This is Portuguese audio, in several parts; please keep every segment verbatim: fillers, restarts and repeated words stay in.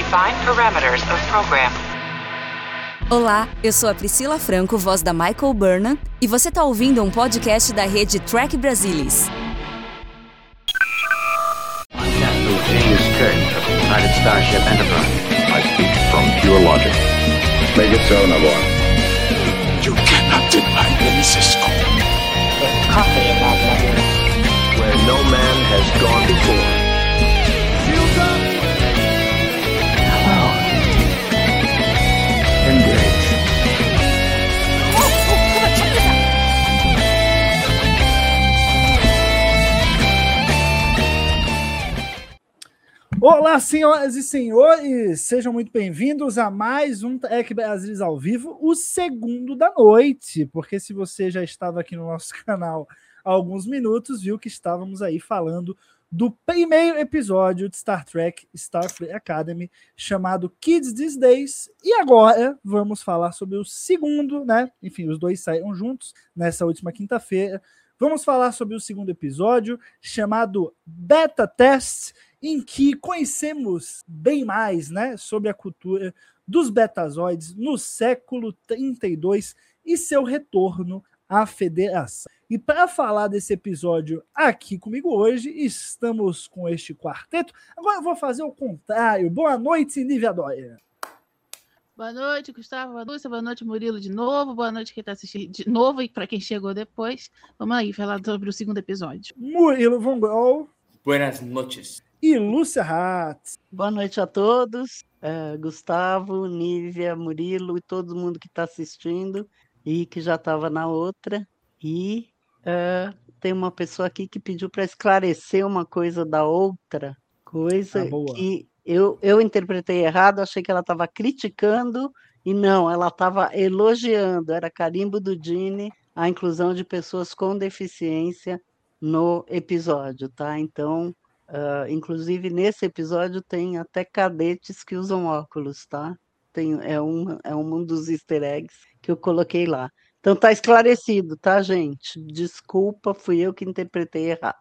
Define parameters of program. Olá, eu sou a Priscila Franco, voz da Michael Burnham, e você está ouvindo um podcast da rede Trek Brasilis. I'm Captain James Kirk of the United Starship Enterprise. I speak from pure logic. Make it so, Nabor. You cannot deny me, Cisco. There's coffee in that letter. Where no man has gone before. Shields up! Hello. Engage. Oh, oh, come on, check this out! Olá, senhoras e senhores, sejam muito bem-vindos a mais um Trek Brasilis ao vivo, o segundo da noite, porque se você já estava aqui no nosso canal há alguns minutos, viu que estávamos aí falando do primeiro episódio de Star Trek Starfleet Academy, chamado Kids These Days, e agora vamos falar sobre o segundo, né? Enfim, os dois saíram juntos nessa última quinta-feira. Vamos falar sobre o segundo episódio, chamado Beta Test, em que conhecemos bem mais, né, sobre a cultura dos betazoides no século trinta e dois e seu retorno à Federação. E para falar desse episódio aqui comigo hoje, estamos com este quarteto. Agora eu vou fazer o contrário. Boa noite, Nívia Dória. Boa noite, Gustavo. Boa noite, boa noite, Murilo, de novo. Boa noite, quem está assistindo de novo e para quem chegou depois. Vamos aí falar sobre o segundo episódio. Murilo Von Grol. Buenas noches. E Lúcia Hatz. Boa noite a todos. Uh, Gustavo, Nívia, Murilo e todo mundo que está assistindo e que já estava na outra. E uh, tem uma pessoa aqui que pediu para esclarecer uma coisa da outra coisa ah, que eu, eu interpretei errado, achei que ela estava criticando e não, ela estava elogiando. Era carimbo do Gene a inclusão de pessoas com deficiência no episódio, tá? Então, uh, inclusive nesse episódio tem até cadetes que usam óculos, tá? Tem, é, um, é um dos easter eggs que eu coloquei lá. Então tá esclarecido, tá, gente? Desculpa, fui eu que interpretei errado.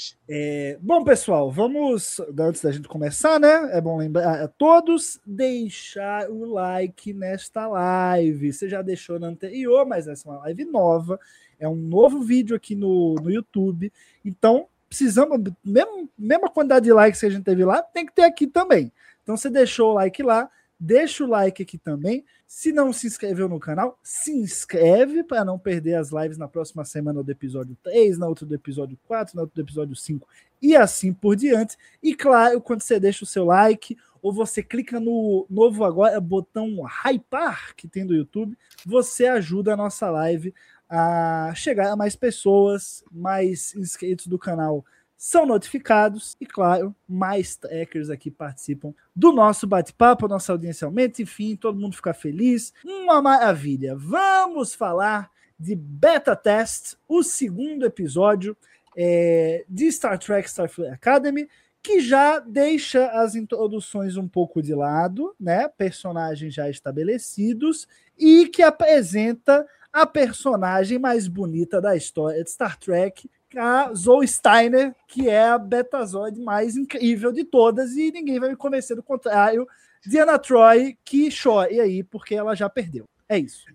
É, bom, pessoal, vamos, antes da gente começar, né? É bom lembrar a todos deixar o like nesta live. Você já deixou na anterior, mas essa é uma live nova. É um novo vídeo aqui no, no YouTube. Então, precisamos, mesmo, mesma quantidade de likes que a gente teve lá, tem que ter aqui também. Então, você deixou o like lá, deixa o like aqui também. Se não se inscreveu no canal, se inscreve para não perder as lives na próxima semana do episódio três, na outra do episódio quatro, na outra do episódio cinco e assim por diante. E claro, quando você deixa o seu like ou você clica no novo agora botão hypar que tem do YouTube, você ajuda a nossa live a chegar a mais pessoas, mais inscritos do canal são notificados e, claro, mais trackers aqui participam do nosso bate-papo, nossa audiência aumenta, enfim, todo mundo fica feliz. Uma maravilha. Vamos falar de Beta Test, o segundo episódio é, de Star Trek Starfleet Academy, que já deixa as introduções um pouco de lado, né? Personagens já estabelecidos e que apresenta a personagem mais bonita da história de Star Trek, a Zoe Steiner, que é a betazoide mais incrível de todas, e ninguém vai me convencer do contrário. Deanna Troi, que chore aí, porque ela já perdeu. É isso.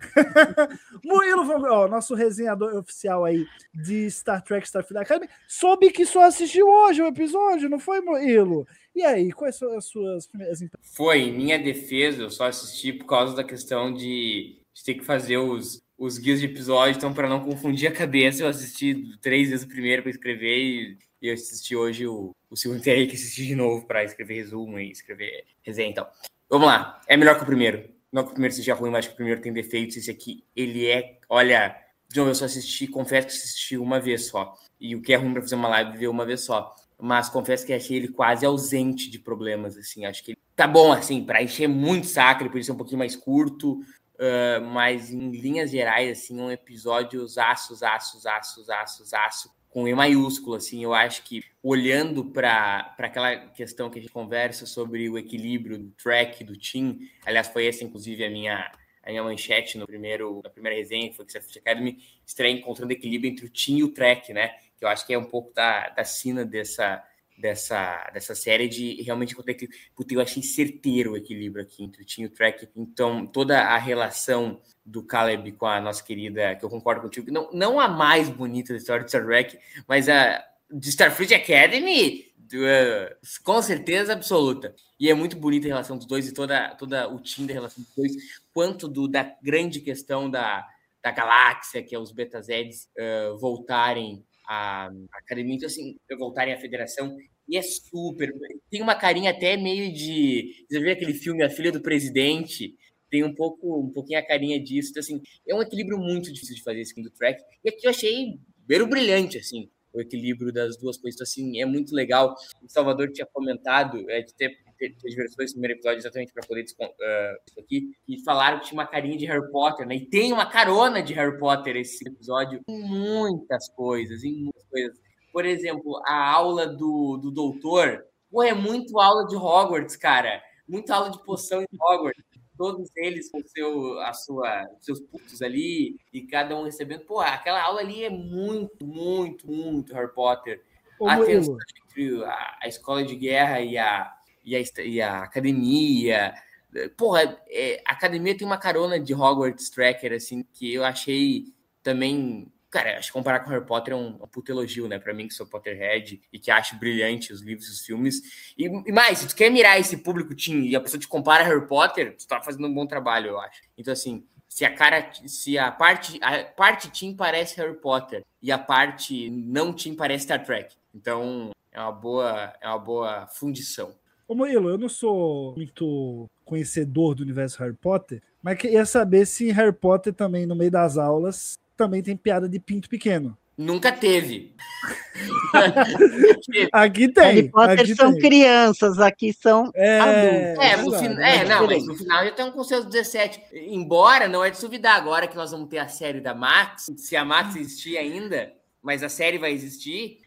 Murilo Von Grol, nosso resenhador oficial aí de Star Trek Starfleet Academy, soube que só assistiu hoje o episódio, não foi, Murilo? E aí, quais são as suas primeiras impressões? Foi, em minha defesa, eu só assisti por causa da questão de, de ter que fazer os os guias de episódio, então para não confundir a cabeça, eu assisti três vezes o primeiro para escrever e, e eu assisti hoje o, o segundo, terei que assistir de novo para escrever resumo e escrever resenha, então. Vamos lá, é melhor que o primeiro. Não que o primeiro seja ruim, mas acho que o primeiro tem defeitos, esse aqui, ele é, olha, de novo, eu só assisti, confesso que assisti uma vez só, e o que é ruim para fazer uma live, ver uma vez só, mas confesso que achei ele quase ausente de problemas, assim, acho que ele tá bom, assim, para encher muito saco, ele podia ser um pouquinho mais curto. Uh, mas em linhas gerais, assim, um episódio aços, aços, aços, aços, aço, com E maiúsculo, assim, eu acho que olhando para aquela questão que a gente conversa sobre o equilíbrio do Trek, do Team, aliás, foi essa, inclusive, a minha, a minha manchete no primeiro, na primeira resenha, que foi que a Starfleet Academy estreia encontrando equilíbrio entre o Team e o Trek, né, que eu acho que é um pouco da, da sina dessa, dessa, dessa série de realmente encontrar equilíbrio. Puta, eu achei certeiro o equilíbrio aqui entre o Tim e o Trek. Então, toda a relação do Caleb com a nossa querida, que eu concordo contigo, não, não a mais bonita da história de Star Trek, mas a de Starfleet Academy, uh, com certeza absoluta. E é muito bonita a relação dos dois e toda, toda o Tim da relação dos dois, quanto do, da grande questão da, da galáxia, que é os Betazeds uh, voltarem à academia, então assim, voltarem à federação, e é super, tem uma carinha até meio de, você vê aquele filme A Filha do Presidente, tem um pouco, um pouquinho a carinha disso, então, assim, é um equilíbrio muito difícil de fazer esse filme do Trek, e aqui eu achei bem brilhante, assim, o equilíbrio das duas coisas, então, assim, é muito legal. O Salvador tinha comentado é, de ter, ter, ter diversões nesse primeiro episódio exatamente para poder uh, isso aqui, e falaram que tinha uma carinha de Harry Potter, né? E tem uma carona de Harry Potter esse episódio em muitas coisas, em muitas coisas. Por exemplo, a aula do, do doutor, pô, é muito aula de Hogwarts, cara. Muita aula de poção em Hogwarts. Todos eles com seu, a sua, seus putos ali, e cada um recebendo. Pô, aquela aula ali é muito, muito, muito Harry Potter. Ô, a Murilo. tensão entre a, a escola de guerra e a, e a, e a academia. Porra, é, a academia tem uma carona de Hogwarts Tracker, assim, que eu achei também... Cara, acho que comparar com Harry Potter é um, um puto elogio, né? Pra mim, que sou Potterhead e que acho brilhante os livros e os filmes. E, e mais, se tu quer mirar esse público teen e a pessoa te compara a Harry Potter, tu tá fazendo um bom trabalho, eu acho. Então, assim, se a cara, se a parte, a parte teen parece Harry Potter e a parte não teen parece Star Trek. Então, é uma boa, é uma boa fundição. Ô Murilo, eu não sou muito conhecedor do universo Harry Potter, mas queria saber se Harry Potter também, no meio das aulas, também tem piada de pinto pequeno. Nunca teve. Aqui tem. Harry Potter aqui são tem. crianças, aqui são É, adultos. É, no exato, fin... é é não, mas diferente. no final já estão com seus dezessete. Embora não é de duvidar agora que nós vamos ter a série da Max, se a Max existir ainda, mas a série vai existir,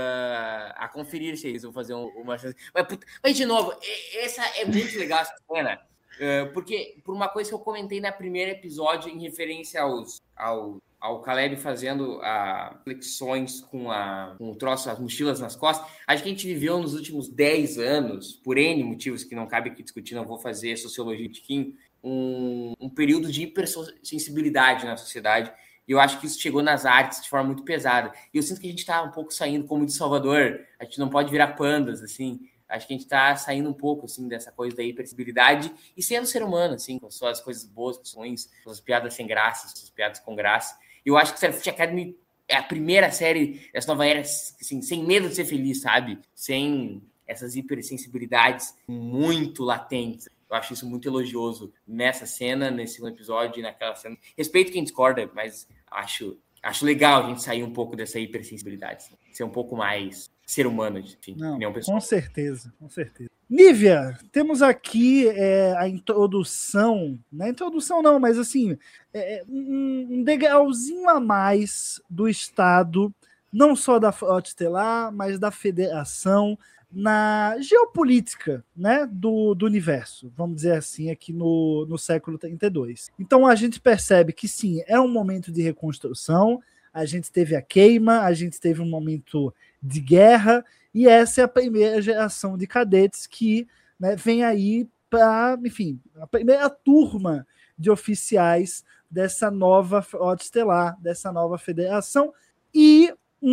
uh, a conferir se eles vão fazer um, uma... Mas, puta, mas, de novo, essa é muito legal essa cena, uh, porque por uma coisa que eu comentei no primeiro episódio em referência aos... aos ao Caleb fazendo a flexões com, a, com o troço, as mochilas nas costas, acho que a gente viveu nos últimos dez anos, por N motivos que não cabe aqui discutir, não vou fazer sociologia de Kim, um, um período de hipersensibilidade na sociedade, e eu acho que isso chegou nas artes de forma muito pesada. E eu sinto que a gente está um pouco saindo, como de Salvador, a gente não pode virar pandas, assim, acho que a gente está saindo um pouco, assim, dessa coisa da hipersensibilidade e sendo ser humano, assim, com suas coisas boas, com suas, com suas piadas sem graça, suas piadas com graça. Eu acho que Starfleet Academy é a primeira série dessa nova era, assim, sem medo de ser feliz, sabe? Sem essas hipersensibilidades muito latentes. Eu acho isso muito elogioso nessa cena, nesse segundo episódio e naquela cena. Respeito quem discorda, mas acho, acho legal a gente sair um pouco dessa hipersensibilidade. Assim, ser um pouco mais ser humano, enfim, Não, nem um pessoal. com certeza, com certeza. Nívia, temos aqui é, a introdução, não é introdução não, mas assim, é, um, um degrauzinho a mais do Estado, não só da Frota Estelar, mas da Federação, na geopolítica, né, do, do universo, vamos dizer assim, aqui no, no século trinta e dois. Então a gente percebe que sim, é um momento de reconstrução, a gente teve a queima, a gente teve um momento de guerra, e essa é a primeira geração de cadetes que, né, vem aí para, enfim, a primeira turma de oficiais dessa nova Frota Estelar, dessa nova federação, e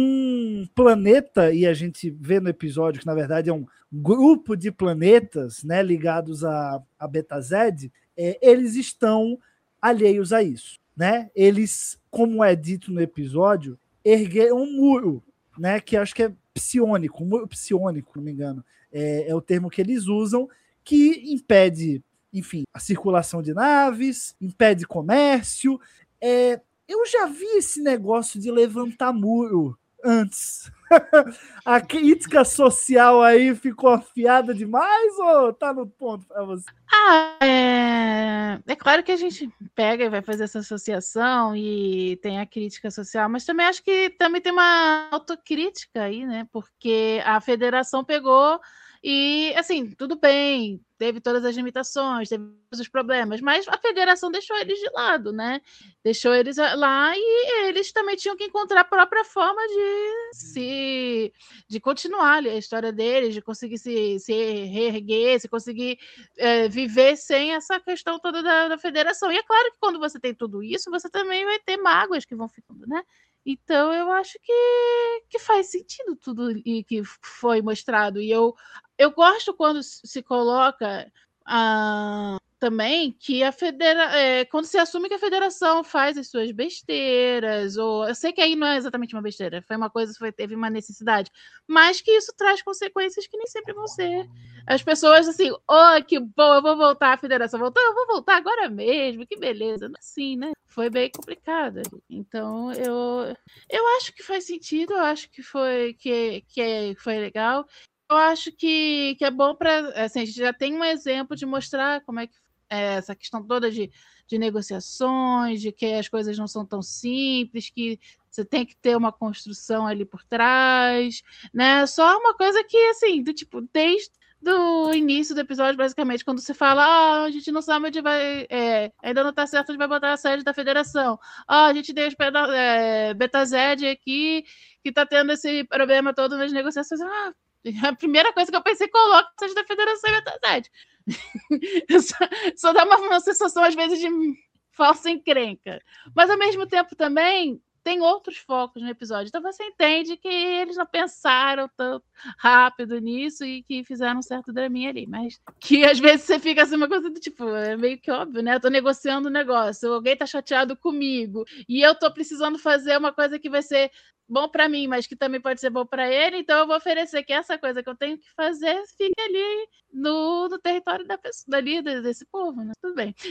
um planeta, e a gente vê no episódio que, na verdade, é um grupo de planetas, né, ligados a, a Betazed, é, eles estão alheios a isso. Né? Eles, como é dito no episódio, ergueram um muro, né, que acho que é psiônico, um muro psiônico, não me engano, é, é o termo que eles usam, que impede, enfim, a circulação de naves, impede comércio. É, eu já vi esse negócio de levantar muro antes. A crítica social aí ficou afiada demais ou tá no ponto para você? Ah, é... é claro que a gente pega e vai fazer essa associação e tem a crítica social, mas também acho que também tem uma autocrítica aí, né? Porque a federação pegou E, assim, tudo bem, teve todas as limitações, teve todos os problemas, mas a federação deixou eles de lado, né? Deixou eles lá e eles também tinham que encontrar a própria forma de se de continuar ali a história deles, de conseguir se, se reerguer, se conseguir é, viver sem essa questão toda da, da federação. E é claro que quando você tem tudo isso, você também vai ter mágoas que vão ficando, né? Então eu acho que, que faz sentido tudo e que foi mostrado. E eu, eu gosto quando se coloca ah, também que a federa é, quando se assume que a federação faz as suas besteiras, ou eu sei que aí não é exatamente uma besteira, foi uma coisa, foi, teve uma necessidade, mas que isso traz consequências que nem sempre vão ser. As pessoas assim, oh, que bom, eu vou voltar à federação, voltar, eu vou voltar agora mesmo, que beleza. Assim, né? Foi bem complicado. Então, eu, eu acho que faz sentido, eu acho que foi, que, que foi legal. Eu acho que, que é bom para. Assim, a gente já tem um exemplo de mostrar como é que é essa questão toda de, de negociações, de que as coisas não são tão simples, que você tem que ter uma construção ali por trás, né? Só uma coisa que, assim, do tipo, desde do início do episódio, basicamente, quando você fala, ah, a gente não sabe onde vai, é, ainda não tá certo onde vai botar a sede da federação. Ah, a gente tem os é, Betazed aqui, que tá tendo esse problema todo nas negociações. Ah, a primeira coisa que eu pensei, coloca a sede da federação e Betazed. só, só dá uma, uma sensação, às vezes, de falsa encrenca. Mas, ao mesmo tempo, também tem outros focos no episódio. Então você entende que eles não pensaram tão rápido nisso e que fizeram um certo draminha ali. Mas que às vezes você fica assim, uma coisa do tipo, é meio que óbvio, né? Eu tô negociando um negócio, alguém tá chateado comigo e eu tô precisando fazer uma coisa que vai ser bom para mim, mas que também pode ser bom para ele, então eu vou oferecer que essa coisa que eu tenho que fazer fique ali no, no território da pessoa, dali, desse povo, né? Tudo bem.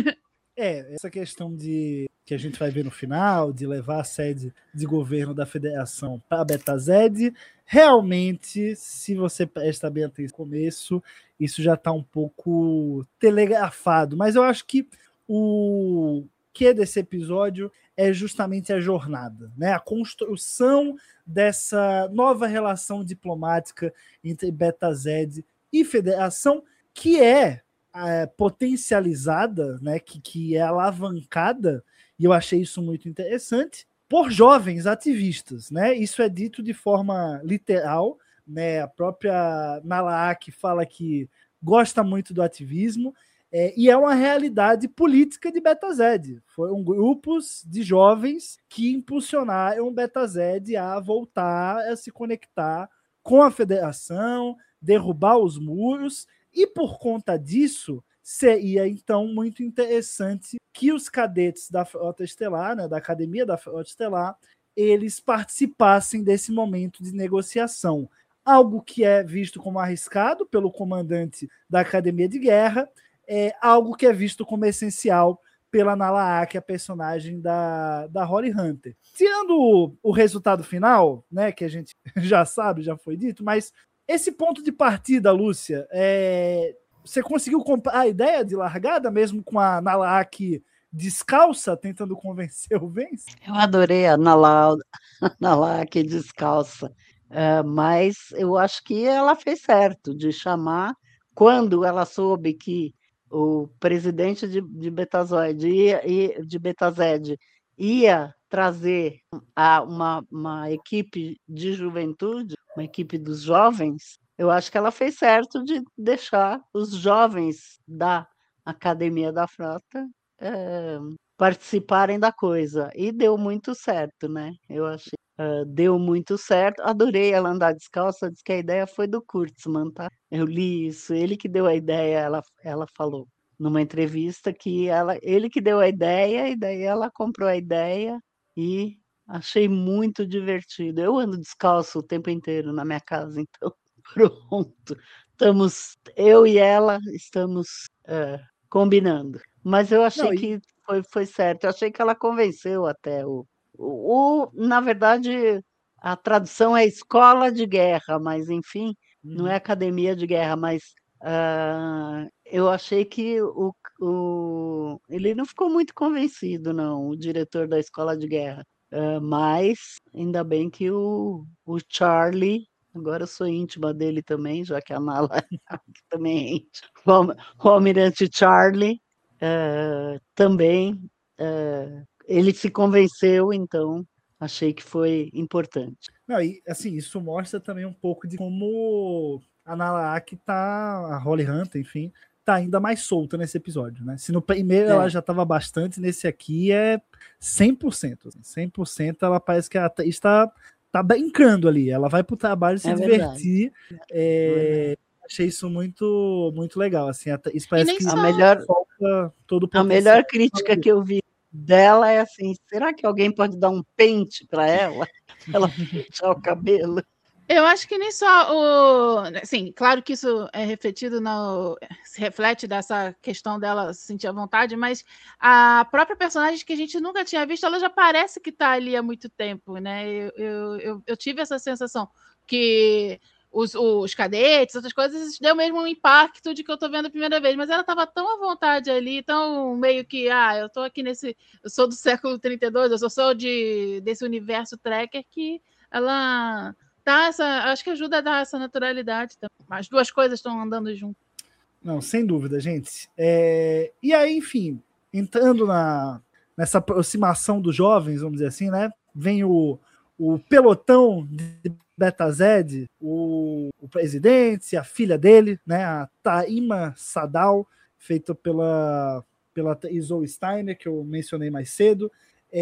É, essa questão de que a gente vai ver no final, de levar a sede de governo da federação para a Betazed, realmente, se você presta bem atenção no começo, isso já está um pouco telegrafado. Mas eu acho que o que desse episódio é justamente a jornada, né? A construção dessa nova relação diplomática entre Betazed e federação, que é É, potencializada, né, que, que é alavancada, e eu achei isso muito interessante, por jovens ativistas, né? Isso é dito de forma literal, né? A própria Nalaak fala que gosta muito do ativismo, é, e é uma realidade política de Betazed. Foram grupos de jovens que impulsionaram Betazed a voltar a se conectar com a federação, derrubar os muros. E por conta disso, seria então muito interessante que os cadetes da Frota Estelar, né, da Academia da Frota Estelar, eles participassem desse momento de negociação. Algo que é visto como arriscado pelo comandante da Academia de Guerra, é algo que é visto como essencial pela Nalaak, a personagem da, da Holly Hunter. Tirando o, o resultado final, né, que a gente já sabe, já foi dito, mas esse ponto de partida, Lúcia, é... você conseguiu comprar a ideia de largada, mesmo com a Nalaak descalça, tentando convencer o Vence? Eu adorei a Nalaak descalça, uh, mas eu acho que ela fez certo de chamar, quando ela soube que o presidente de, de Betazed ia, de Betazed ia trazer a, uma, uma equipe de juventude, uma equipe dos jovens, eu acho que ela fez certo de deixar os jovens da Academia da Frota é, participarem da coisa. E deu muito certo, né? Eu achei. Uh, deu muito certo. Adorei ela andar descalça, disse que a ideia foi do Kurtzman, tá? Eu li isso, ele que deu a ideia, ela, ela falou numa entrevista que ela, ele que deu a ideia, e daí ela comprou a ideia e achei muito divertido. Eu ando descalço o tempo inteiro na minha casa, então pronto. Estamos, eu e ela estamos uh, combinando. Mas eu achei Não, e... que foi, foi certo. Eu achei que ela convenceu até o, o, o. Na verdade, a tradução é escola de guerra, mas enfim, hum. não é academia de guerra, mas uh, eu achei que o, o, ele não ficou muito convencido, não, o diretor da escola de guerra. Uh, mas ainda bem que o, o Charlie Agora eu sou íntima dele também, já que a Nala também é íntima. O, o Almirante Charlie uh, também, uh, ele se convenceu, então achei que foi importante. Não, e assim, isso mostra também um pouco de como a Nala Ak tá, a Holly Hunter, enfim, tá ainda mais solta nesse episódio, né? Se no primeiro é. ela já tava bastante, nesse aqui é cem por cento. cem por cento ela parece que a atriz tá, tá brincando ali. Ela vai pro trabalho se é divertir. É, é achei isso muito, muito legal. Assim, a atriz parece que a melhor, falta todo o a melhor crítica que eu vi dela é assim, será que alguém pode dar um pente para ela? Ela pintar o cabelo. Eu acho que nem só o... Assim, claro que isso é refletido, no, se reflete dessa questão dela se sentir à vontade, mas a própria personagem que a gente nunca tinha visto, ela já parece que está ali há muito tempo, né? Eu, eu, eu, eu tive essa sensação que os, os cadetes, outras coisas, deu mesmo um impacto de que eu estou vendo a primeira vez, mas ela estava tão à vontade ali, tão meio que, ah, eu estou aqui nesse... Eu sou do século trinta e dois, eu sou, sou de, desse universo tracker, que ela... Tá, essa, acho que ajuda a dar essa naturalidade também. As duas coisas estão andando junto. Não, sem dúvida, gente. É, e aí, enfim, entrando na, nessa aproximação dos jovens, vamos dizer assim, né? Vem o, o pelotão de Betazed, o, o presidente, a filha dele, né? A Taima Sadal, feita pela, pela Zoe Steiner, que eu mencionei mais cedo.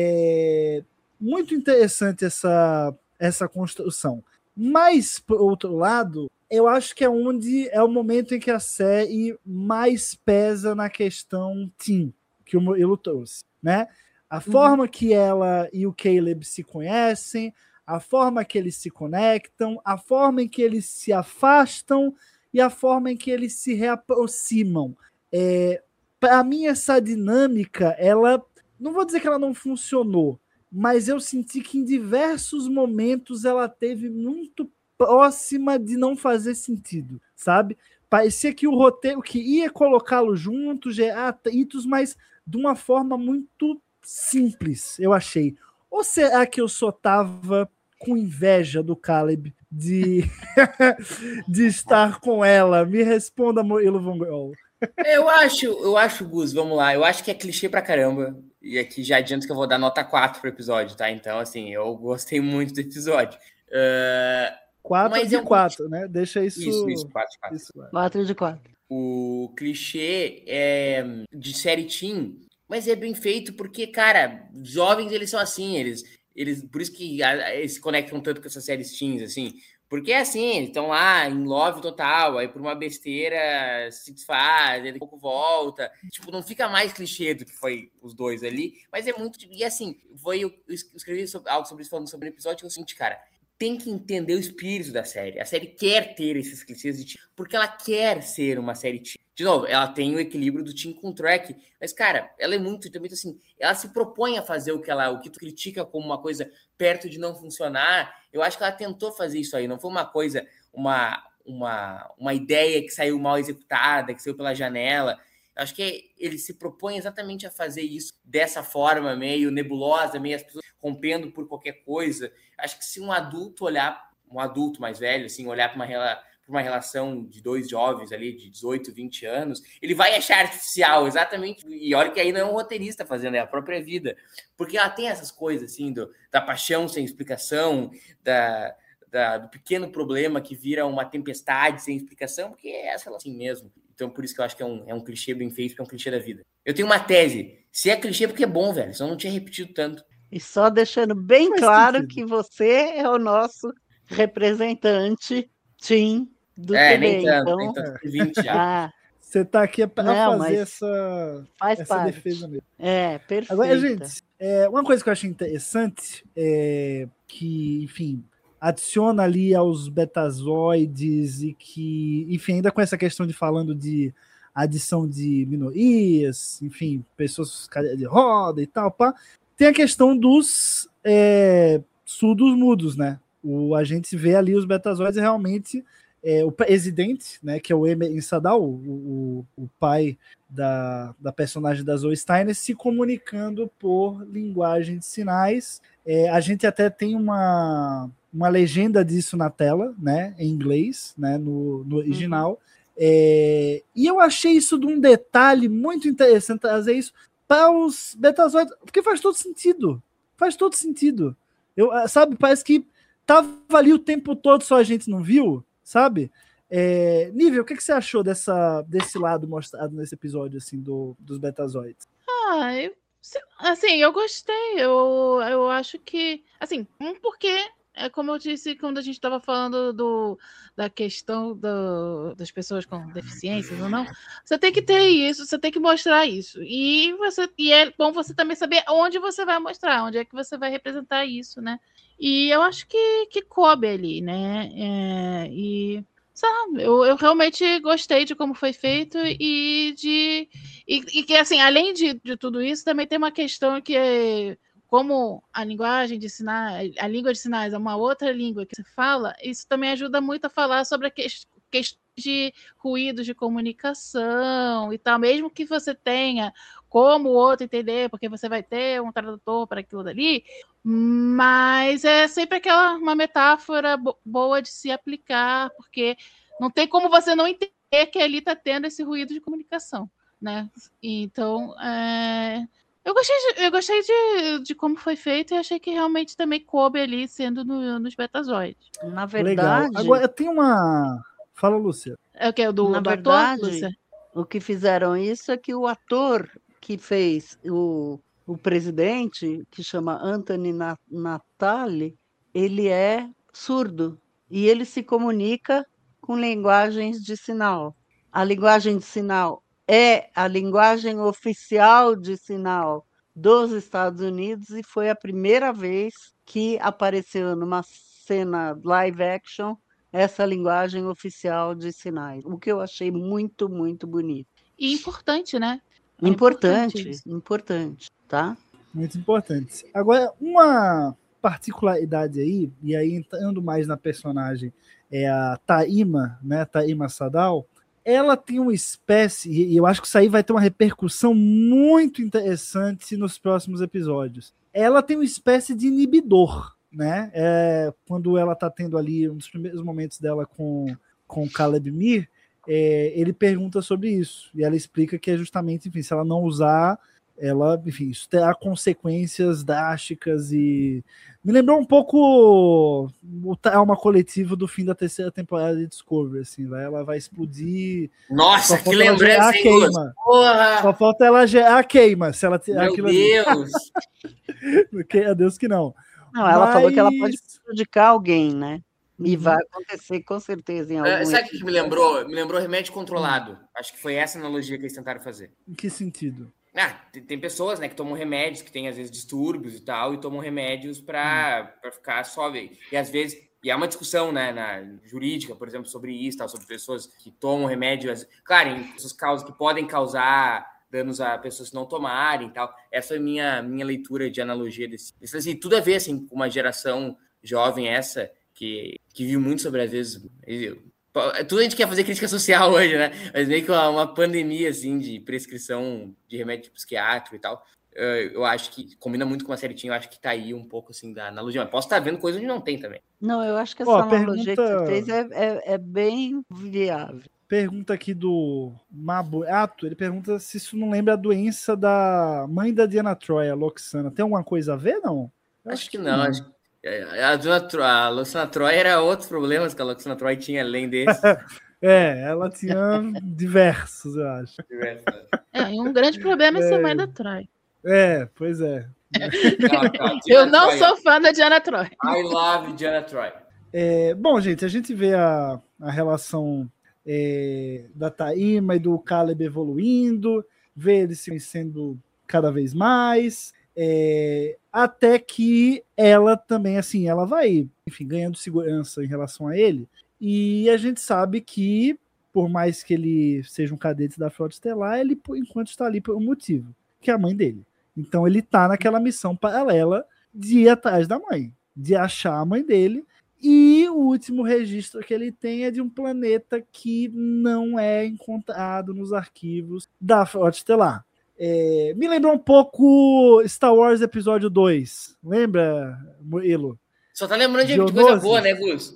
É muito interessante essa, essa construção. Mas, por outro lado, eu acho que é onde é o momento em que a série mais pesa na questão teen, que o Murilo trouxe, né? A uhum. forma que ela e o Caleb se conhecem, a forma que eles se conectam, a forma em que eles se afastam e a forma em que eles se reaproximam. É, para mim, essa dinâmica, ela, não vou dizer que ela não funcionou, mas eu senti que em diversos momentos ela teve muito próxima de não fazer sentido, sabe? Parecia que o roteiro que ia colocá-lo junto, gerar atritos, mas de uma forma muito simples, eu achei. Ou será que eu só tava com inveja do Caleb de, de estar com ela? Me responda, Murilo Von Grol. Eu acho, eu acho, Gus, vamos lá, eu acho que é clichê pra caramba, e aqui já adianto que eu vou dar nota quatro pro episódio, tá? Então, assim, eu gostei muito do episódio. Uh, quatro de quatro, né? Deixa isso... Isso, isso, quatro de quatro. Isso, quatro de quatro. O clichê é de série teen, mas é bem feito porque, cara, jovens, eles são assim, eles... eles por isso que eles se conectam tanto com essas séries teens, assim... Porque é assim, eles estão lá em love total, aí por uma besteira se desfaz, daqui a pouco volta. Tipo, não fica mais clichê do que foi os dois ali, mas é muito... E assim, foi, eu escrevi sobre, algo sobre isso falando sobre o episódio, que é o seguinte, cara, tem que entender o espírito da série. A série quer ter esses clichês de teen, porque ela quer ser uma série teen. De novo, ela tem o equilíbrio do teen com track, mas, cara, ela é muito, também assim, ela se propõe a fazer o que ela, o que tu critica como uma coisa perto de não funcionar. Eu acho que ela tentou fazer isso aí, não foi uma coisa, uma, uma, uma ideia que saiu mal executada, que saiu pela janela. Eu acho que ele se propõe exatamente a fazer isso dessa forma, meio nebulosa, meio as pessoas rompendo por qualquer coisa. Acho que se um adulto olhar, um adulto mais velho, assim, olhar para uma relação, uma relação de dois jovens ali, de dezoito, vinte anos, ele vai achar artificial, exatamente, e olha que aí não é um roteirista fazendo, é a própria vida, porque ela tem essas coisas, assim, do, da paixão sem explicação, da, da, do pequeno problema que vira uma tempestade sem explicação, porque é essa assim mesmo. Então, por isso que eu acho que é um, é um clichê bem feito, porque é um clichê da vida. Eu tenho uma tese, se é clichê porque é bom, velho, senão eu não tinha repetido tanto. E só deixando bem Faz claro sentido. Que você é o nosso representante Tim do é, T V, nem tanto, então... nem tanto, vinte já. Ah, você tá aqui para não, fazer essa, faz essa parte. defesa mesmo. É, perfeito. Agora, gente, é, uma coisa que eu achei interessante é que, enfim, adiciona ali aos betazoides e que, enfim, ainda com essa questão de falando de adição de minorias, enfim, pessoas de roda e tal, pá, tem a questão dos é, surdos mudos, né? O, a gente vê ali os betazoides realmente, é, o presidente, né, que é o Emer Sadal, o, o, o pai da, da personagem da Zoe Steiner, se comunicando por linguagem de sinais. É, a gente até tem uma, uma legenda disso na tela, né, em inglês, né, no, no original. Uhum. É, e eu achei isso de um detalhe muito interessante trazer isso para os Betazoides, porque faz todo sentido. Faz todo sentido. Eu, sabe, parece que tava ali o tempo todo, só a gente não viu, sabe? É, Nívia, o que, que você achou dessa, desse lado mostrado nesse episódio assim, do, dos Betazoides? Ah, eu, assim, eu gostei. Eu, eu acho que, assim, um porque é como eu disse quando a gente estava falando do, da questão do, das pessoas com deficiências ou não, você tem que ter isso, você tem que mostrar isso. E, você, e é bom você também saber onde você vai mostrar, onde é que você vai representar isso, né? E eu acho que, que coube ali, né? É, e sabe, eu, eu realmente gostei de como foi feito e de e, e que, assim, além de, de tudo isso, também tem uma questão que é como a linguagem de sinais, a língua de sinais é uma outra língua que se fala, isso também ajuda muito a falar sobre a questão de ruídos de comunicação e tal, mesmo que você tenha como o outro entender, porque você vai ter um tradutor para aquilo dali, mas é sempre aquela uma metáfora bo- boa de se aplicar, porque não tem como você não entender que ali está tendo esse ruído de comunicação, né? Então, é... eu gostei, de, eu gostei de, de como foi feito e achei que realmente também coube ali sendo no, nos Betazoides. Na verdade... Legal. Agora, tem uma... Fala, Lúcia. É o que? O do, na do verdade, ator, Lúcia? O que fizeram isso é que o ator que fez o, o presidente, que chama Anthony Natali, ele é surdo e ele se comunica com linguagens de sinal. A linguagem de sinal é a linguagem oficial de sinal dos Estados Unidos e foi a primeira vez que apareceu numa cena live action essa linguagem oficial de sinais, o que eu achei muito, muito bonito. E importante, né? É importante, importante, importante, tá? Muito importante. Agora, uma particularidade aí, e aí entrando mais na personagem, é a Taima, né, Taima Sadal, ela tem uma espécie, e eu acho que isso aí vai ter uma repercussão muito interessante nos próximos episódios. Ela tem uma espécie de inibidor, né? É, quando ela tá tendo ali um dos primeiros momentos dela com, com Caleb Mir, é, ele pergunta sobre isso, e ela explica que é justamente, enfim, se ela não usar, ela, enfim, isso terá consequências drásticas e me lembrou um pouco o trauma coletivo do fim da terceira temporada de Discovery, assim, vai, ela vai explodir. Nossa, que lembrança, hein, queima. Porra! Só falta ela gerar a queima, se ela Meu Deus! Porque a Deus que não. Não, ela Mas... falou que ela pode prejudicar alguém, né? E uhum. vai acontecer com certeza em algum uh, Sabe o que me lembrou? Me lembrou remédio controlado. Uhum. Acho que foi essa analogia que eles tentaram fazer. Em que sentido? Ah, tem, tem pessoas, né, que tomam remédios, que têm às vezes distúrbios e tal, e tomam remédios para uhum. ficar suave. E às vezes, e há uma discussão, né, na jurídica, por exemplo, sobre isso, tal, sobre pessoas que tomam remédios, claro, em essas causas que podem causar danos a pessoas que não tomarem e tal. Essa foi a minha, minha leitura de analogia desse. Isso, assim, tudo a ver, assim, com uma geração jovem essa, que, que viu muito sobre, às vezes... Tudo a gente quer fazer crítica social hoje, né? Mas meio que uma, uma pandemia, assim, de prescrição de remédio psiquiátrico e tal. Eu acho que combina muito com a série Teen, eu acho que tá aí um pouco, assim, da analogia. Mas posso estar vendo coisa onde não tem também. Não, eu acho que essa Ó, analogia pergunta... que você fez é, é, é bem viável. Pergunta aqui do Mabuato, ele pergunta se isso não lembra a doença da mãe da Diana Troy, a Loxana. Tem alguma coisa a ver, não? Eu acho, acho que não, não. Acho que a, Diana, a Loxana Troy era outros problemas que a Loxana Troy tinha além desse. É, ela tinha diversos, eu acho. Diversos. É, e um grande problema é, é ser mãe da Troy. É, pois é. Não, não, eu não Troy. sou fã da Diana Troy. I love Diana Troy. É, bom, gente, a gente vê a, a relação é, da Taima e do Caleb evoluindo, vê eles se conhecendo cada vez mais, é, até que ela também, assim, ela vai, enfim, ganhando segurança em relação a ele, e a gente sabe que, por mais que ele seja um cadete da Frota Estelar, ele, por enquanto, está ali por um motivo, que é a mãe dele. Então ele tá naquela missão paralela de ir atrás da mãe, de achar a mãe dele, e o último registro que ele tem é de um planeta que não é encontrado nos arquivos da Frota Estelar. É, me lembrou um pouco Star Wars Episódio dois, lembra, Murilo? Só tá lembrando de coisa Geonosis. boa, né, Gus?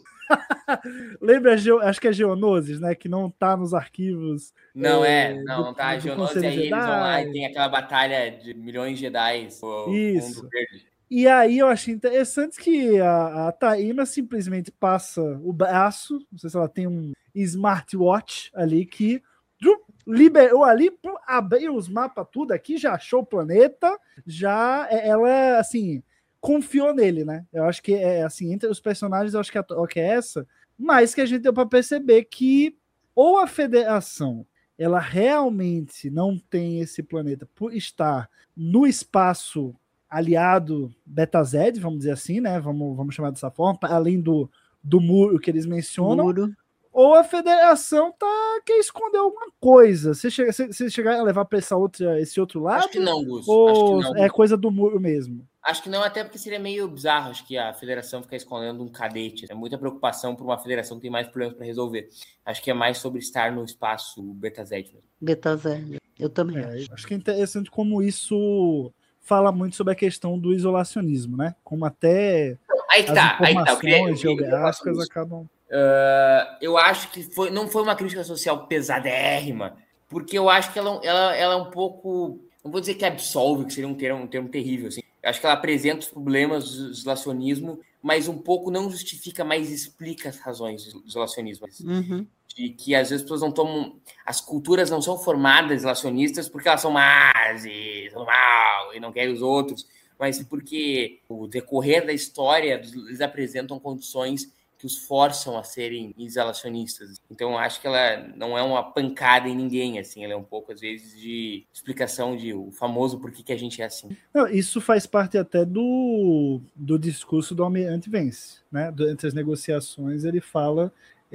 Lembra, Geo- acho que é Geonosis, né? Que não tá nos arquivos. Não é, é, não, do- tá. A do Geonosis, Conselho aí eles vão lá e Jedi. tem aquela batalha de milhões de Jedi. O Isso. Mundo Verde. E aí eu achei interessante que a, a Taima simplesmente passa o braço, não sei se ela tem um smartwatch ali que ju, liberou ali, pô, abriu os mapas tudo aqui, já achou o planeta, já é- ela, assim, confiou nele, né? Eu acho que, é assim, entre os personagens, eu acho que a troca é essa, mas que a gente deu para perceber que ou a Federação, ela realmente não tem esse planeta por estar no espaço aliado Betazed, vamos dizer assim, né? Vamos, vamos chamar dessa forma, além do, do muro que eles mencionam, Muro. ou a Federação tá quer esconder alguma coisa. Você, chega, você, você chegar a levar para essa outra, esse outro lado? Acho que não, Gus. Acho que Ou não. é coisa do muro mesmo? Acho que não, até porque seria meio bizarro. Acho que a federação ficar escondendo um cadete. É muita preocupação por uma federação que tem mais problemas para resolver. Acho que é mais sobre estar no espaço Betazed mesmo. Betazed. Eu também É, acho. acho que é interessante como isso fala muito sobre a questão do isolacionismo, né? Como até Aí que as tá, aí que tá. Eu queria- eu informações queria- eu queria geográficas falar isso. acabam... Uh, eu acho que foi, não foi uma crítica social pesadérrima, porque eu acho que ela, ela, ela é um pouco, não vou dizer que absolve, que seria um termo, um termo terrível, assim. Eu acho que ela apresenta os problemas do isolacionismo, mas um pouco não justifica, mas explica as razões do isolacionismo. Uhum. De que às vezes as pessoas não tomam, as culturas não são formadas isolacionistas porque elas são más e são mal e não querem os outros, mas porque o decorrer da história eles apresentam condições que os forçam a serem isolacionistas. Então, eu acho que ela não é uma pancada em ninguém, assim, ela é um pouco, às vezes, de explicação de o famoso por que, que a gente é assim. Não, isso faz parte até do, do discurso do Almirante Vence, né? Durante as negociações, ele fala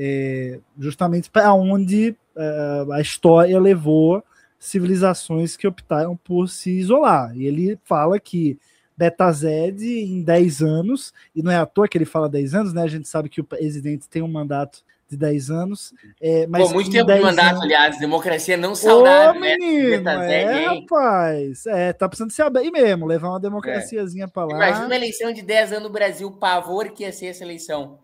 é, justamente para onde é, a história levou civilizações que optaram por se isolar. E ele fala que Betazed, em dez anos, e não é à toa que ele fala dez anos, né? A gente sabe que o presidente tem um mandato de dez anos. É, mas Pô, muito tempo de mandato, anos... aliás, democracia não saudável, Ô, menino, né? É, rapaz, é, tá precisando se abrir mesmo, levar uma democraciazinha é. para lá. Imagina uma eleição de dez anos no Brasil, o pavor que ia ser essa eleição.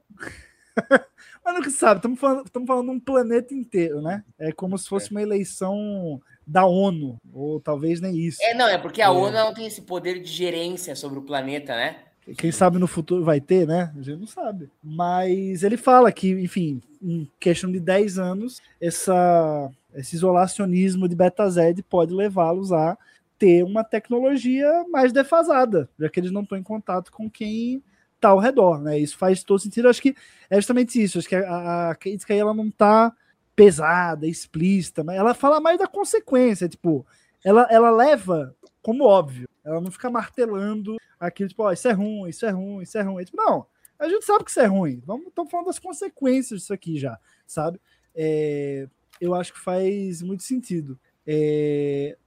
Mas não que sabe, estamos falando, estamos falando de um planeta inteiro, né? É como se fosse uma eleição da ONU, ou talvez nem isso. É, não, é porque a é. ONU não tem esse poder de gerência sobre o planeta, né? Quem sabe no futuro vai ter, né? A gente não sabe. Mas ele fala que, enfim, em questão de dez anos, essa, esse isolacionismo de Betazed pode levá-los a ter uma tecnologia mais defasada, já que eles não estão em contato com quem está ao redor, né? Isso faz todo sentido. Eu acho que é justamente isso. Acho que a, a crítica aí, ela não está pesada, explícita, mas ela fala mais da consequência, tipo, ela, ela leva como óbvio, ela não fica martelando aquilo, tipo, ó, oh, isso é ruim, isso é ruim, isso é ruim. Tipo, não, a gente sabe que isso é ruim, vamos, estamos falando das consequências disso aqui já, sabe? É, eu acho que faz muito sentido. É,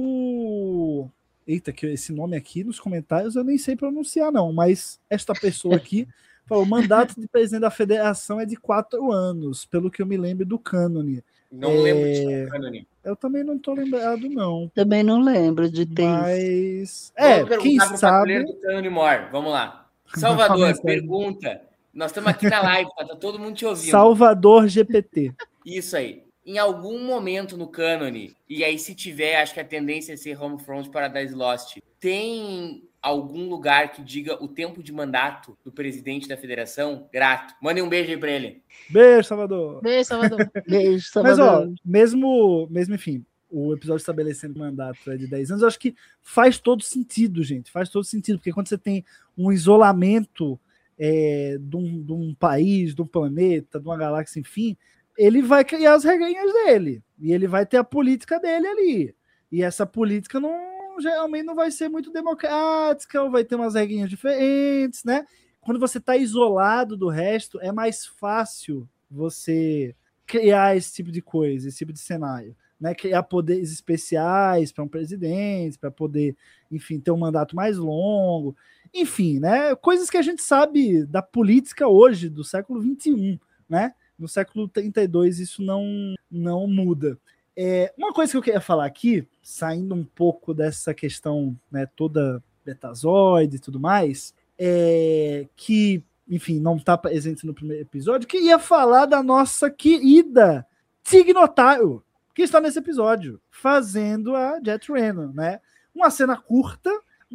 o... Eita, que esse nome aqui nos comentários eu nem sei pronunciar não, mas esta pessoa aqui falou, o mandato de presidente da federação é de quatro anos, pelo que eu me lembro do cânone. Não é... lembro de cânone. Eu também não tô lembrado, não. Também não lembro de ter Mas... isso. É, Vamos quem perguntar sabe... pro do Cânone Mor. Vamos lá. Salvador, pergunta. Nós estamos aqui na live, tá? Tá todo mundo te ouvindo. Salvador G P T. Isso aí. Em algum momento no cânone, e aí se tiver, acho que a tendência é ser Homefront Paradise Lost, tem algum lugar que diga o tempo de mandato do presidente da federação? Grato. Mandem um beijo aí pra ele. Beijo, Salvador. Beijo, Salvador. Beijo, Salvador. Mas, ó, mesmo, mesmo, enfim, o episódio estabelecendo o mandato é de dez anos, eu acho que faz todo sentido, gente. Faz todo sentido, porque quando você tem um isolamento é, de, um, de um país, de um planeta, de uma galáxia, enfim, ele vai criar as regrinhas dele. E ele vai ter a política dele ali. E essa política não geralmente não vai ser muito democrática, ou vai ter umas regrinhas diferentes, né? Quando você está isolado do resto, é mais fácil você criar esse tipo de coisa, esse tipo de cenário, né? Criar poderes especiais para um presidente, para poder, enfim, ter um mandato mais longo, enfim, né? Coisas que a gente sabe da política hoje, do século vinte e um, né? No século trinta e dois isso não, não muda. É, uma coisa que eu queria falar aqui, saindo um pouco dessa questão, né, toda betazoide e tudo mais, é, que, enfim, não está presente no primeiro episódio, que ia falar da nossa querida Tig Notaro, que está nesse episódio, fazendo a Jet Reno, né? Uma cena curta,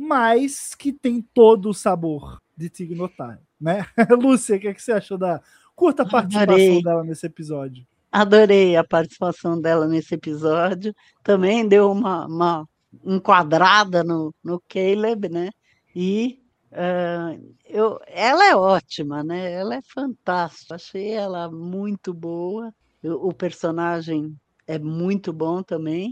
mas que tem todo o sabor de Tig Notaro, né? Lúcia, o que, é que você achou da curta participação Adorei. dela nesse episódio? Adorei a participação dela nesse episódio. Também deu uma, uma enquadrada no, no Caleb, né? E uh, eu, ela é ótima, né? Ela é fantástica. Achei ela muito boa. O, o personagem é muito bom também.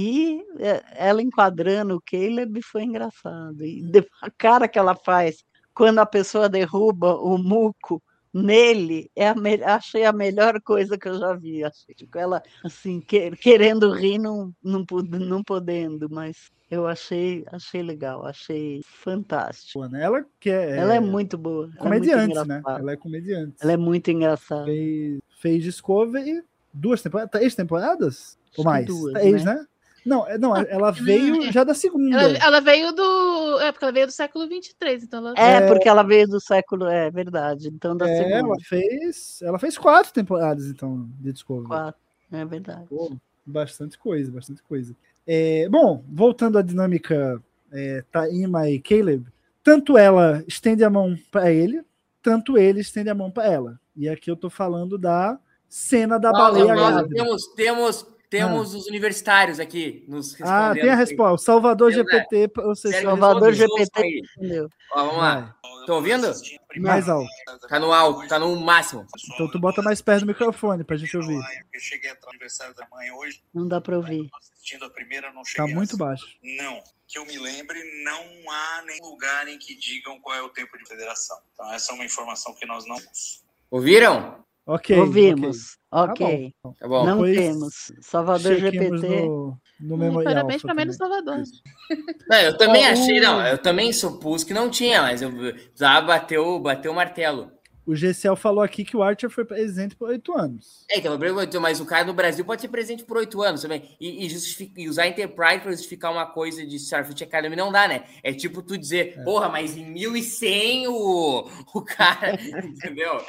E é, ela enquadrando o Caleb foi engraçado. E de- a cara que ela faz quando a pessoa derruba o muco nele, é a me- achei a melhor coisa que eu já vi. Achei, tipo, ela assim, que- querendo rir, não, não, pod- não podendo, mas eu achei, achei legal, achei fantástico. Boa, né? Ela que é, Ela é muito boa, ela é muito comediante, né? engraçada. Ela é comediante. Ela é muito engraçada. Fez, fez Discovery duas temporadas, três temporadas? Ou que mais? duas, Três, né? né? Não, é- não, ela veio já da segunda. Ela, ela veio do. É, porque ela veio do século vinte e três, então ela. É, porque ela veio do século, é verdade, então da É, segunda. ela fez, ela fez quatro temporadas, então, de Discovery. Quatro, é verdade. Pô, bastante coisa, bastante coisa. É, bom, voltando à dinâmica é, Taima e Caleb, tanto ela estende a mão para ele, tanto ele estende a mão para ela. E aqui eu tô falando da cena da Nós- baleia nós grávida. temos, temos, temos os universitários aqui nos respondendo. Ah, tem a aí. resposta. O Salvador Temos, G P T, pra você Sério, Salvador resolve os G P T aí. entendeu? Ó, vamos lá. Estão ouvindo? mais alto. Tá no alto, tá no máximo. Então tu bota mais perto do microfone pra gente ouvir. Eu cheguei até o aniversário da mãe hoje, Não dá para ouvir. assistindo a primeira, não Tá cheguei. muito a- baixo. Não. Que eu me lembre, não há nenhum lugar em que digam qual é o tempo de federação. Então, essa é uma informação que nós não temos. Ouviram? Ok. Ouvimos, ok. ok. Tá bom. Tá bom. Não Depois temos. Salvador chequemos G P T. no, no Hum, Memorial. Parabéns pra também. menos Salvador. Não, eu também Ó, achei, o- não, eu também supus que não tinha, mas eu precisava bater o, bater o martelo. O G C L falou aqui que o Archer foi presidente por oito anos. É, então, mas o cara no Brasil pode ser presente por oito anos também. E, e, justific- e usar Enterprise para justificar uma coisa de Starfleet Academy não dá, né? É tipo tu dizer, porra, mas em mil e cem o, o cara, entendeu?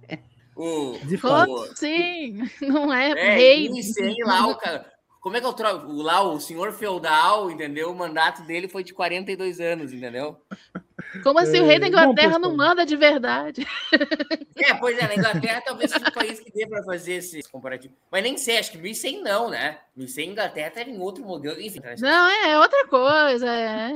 O, De fato. o, Sim, não é, é, rei. em mil e cem lá o cara... Como é que é o, tro- o lá, o senhor feudal, entendeu? O mandato dele foi de quarenta e dois anos, entendeu? Como assim o rei da É, Inglaterra bom, não pessoal. manda de verdade? É, pois é, na Inglaterra talvez seja o país que dê para fazer esse comparativo. Mas nem sei, acho que mil e cem não, né? mil e cem Inglaterra estava em outro modelo, enfim. Não, é outra coisa. É,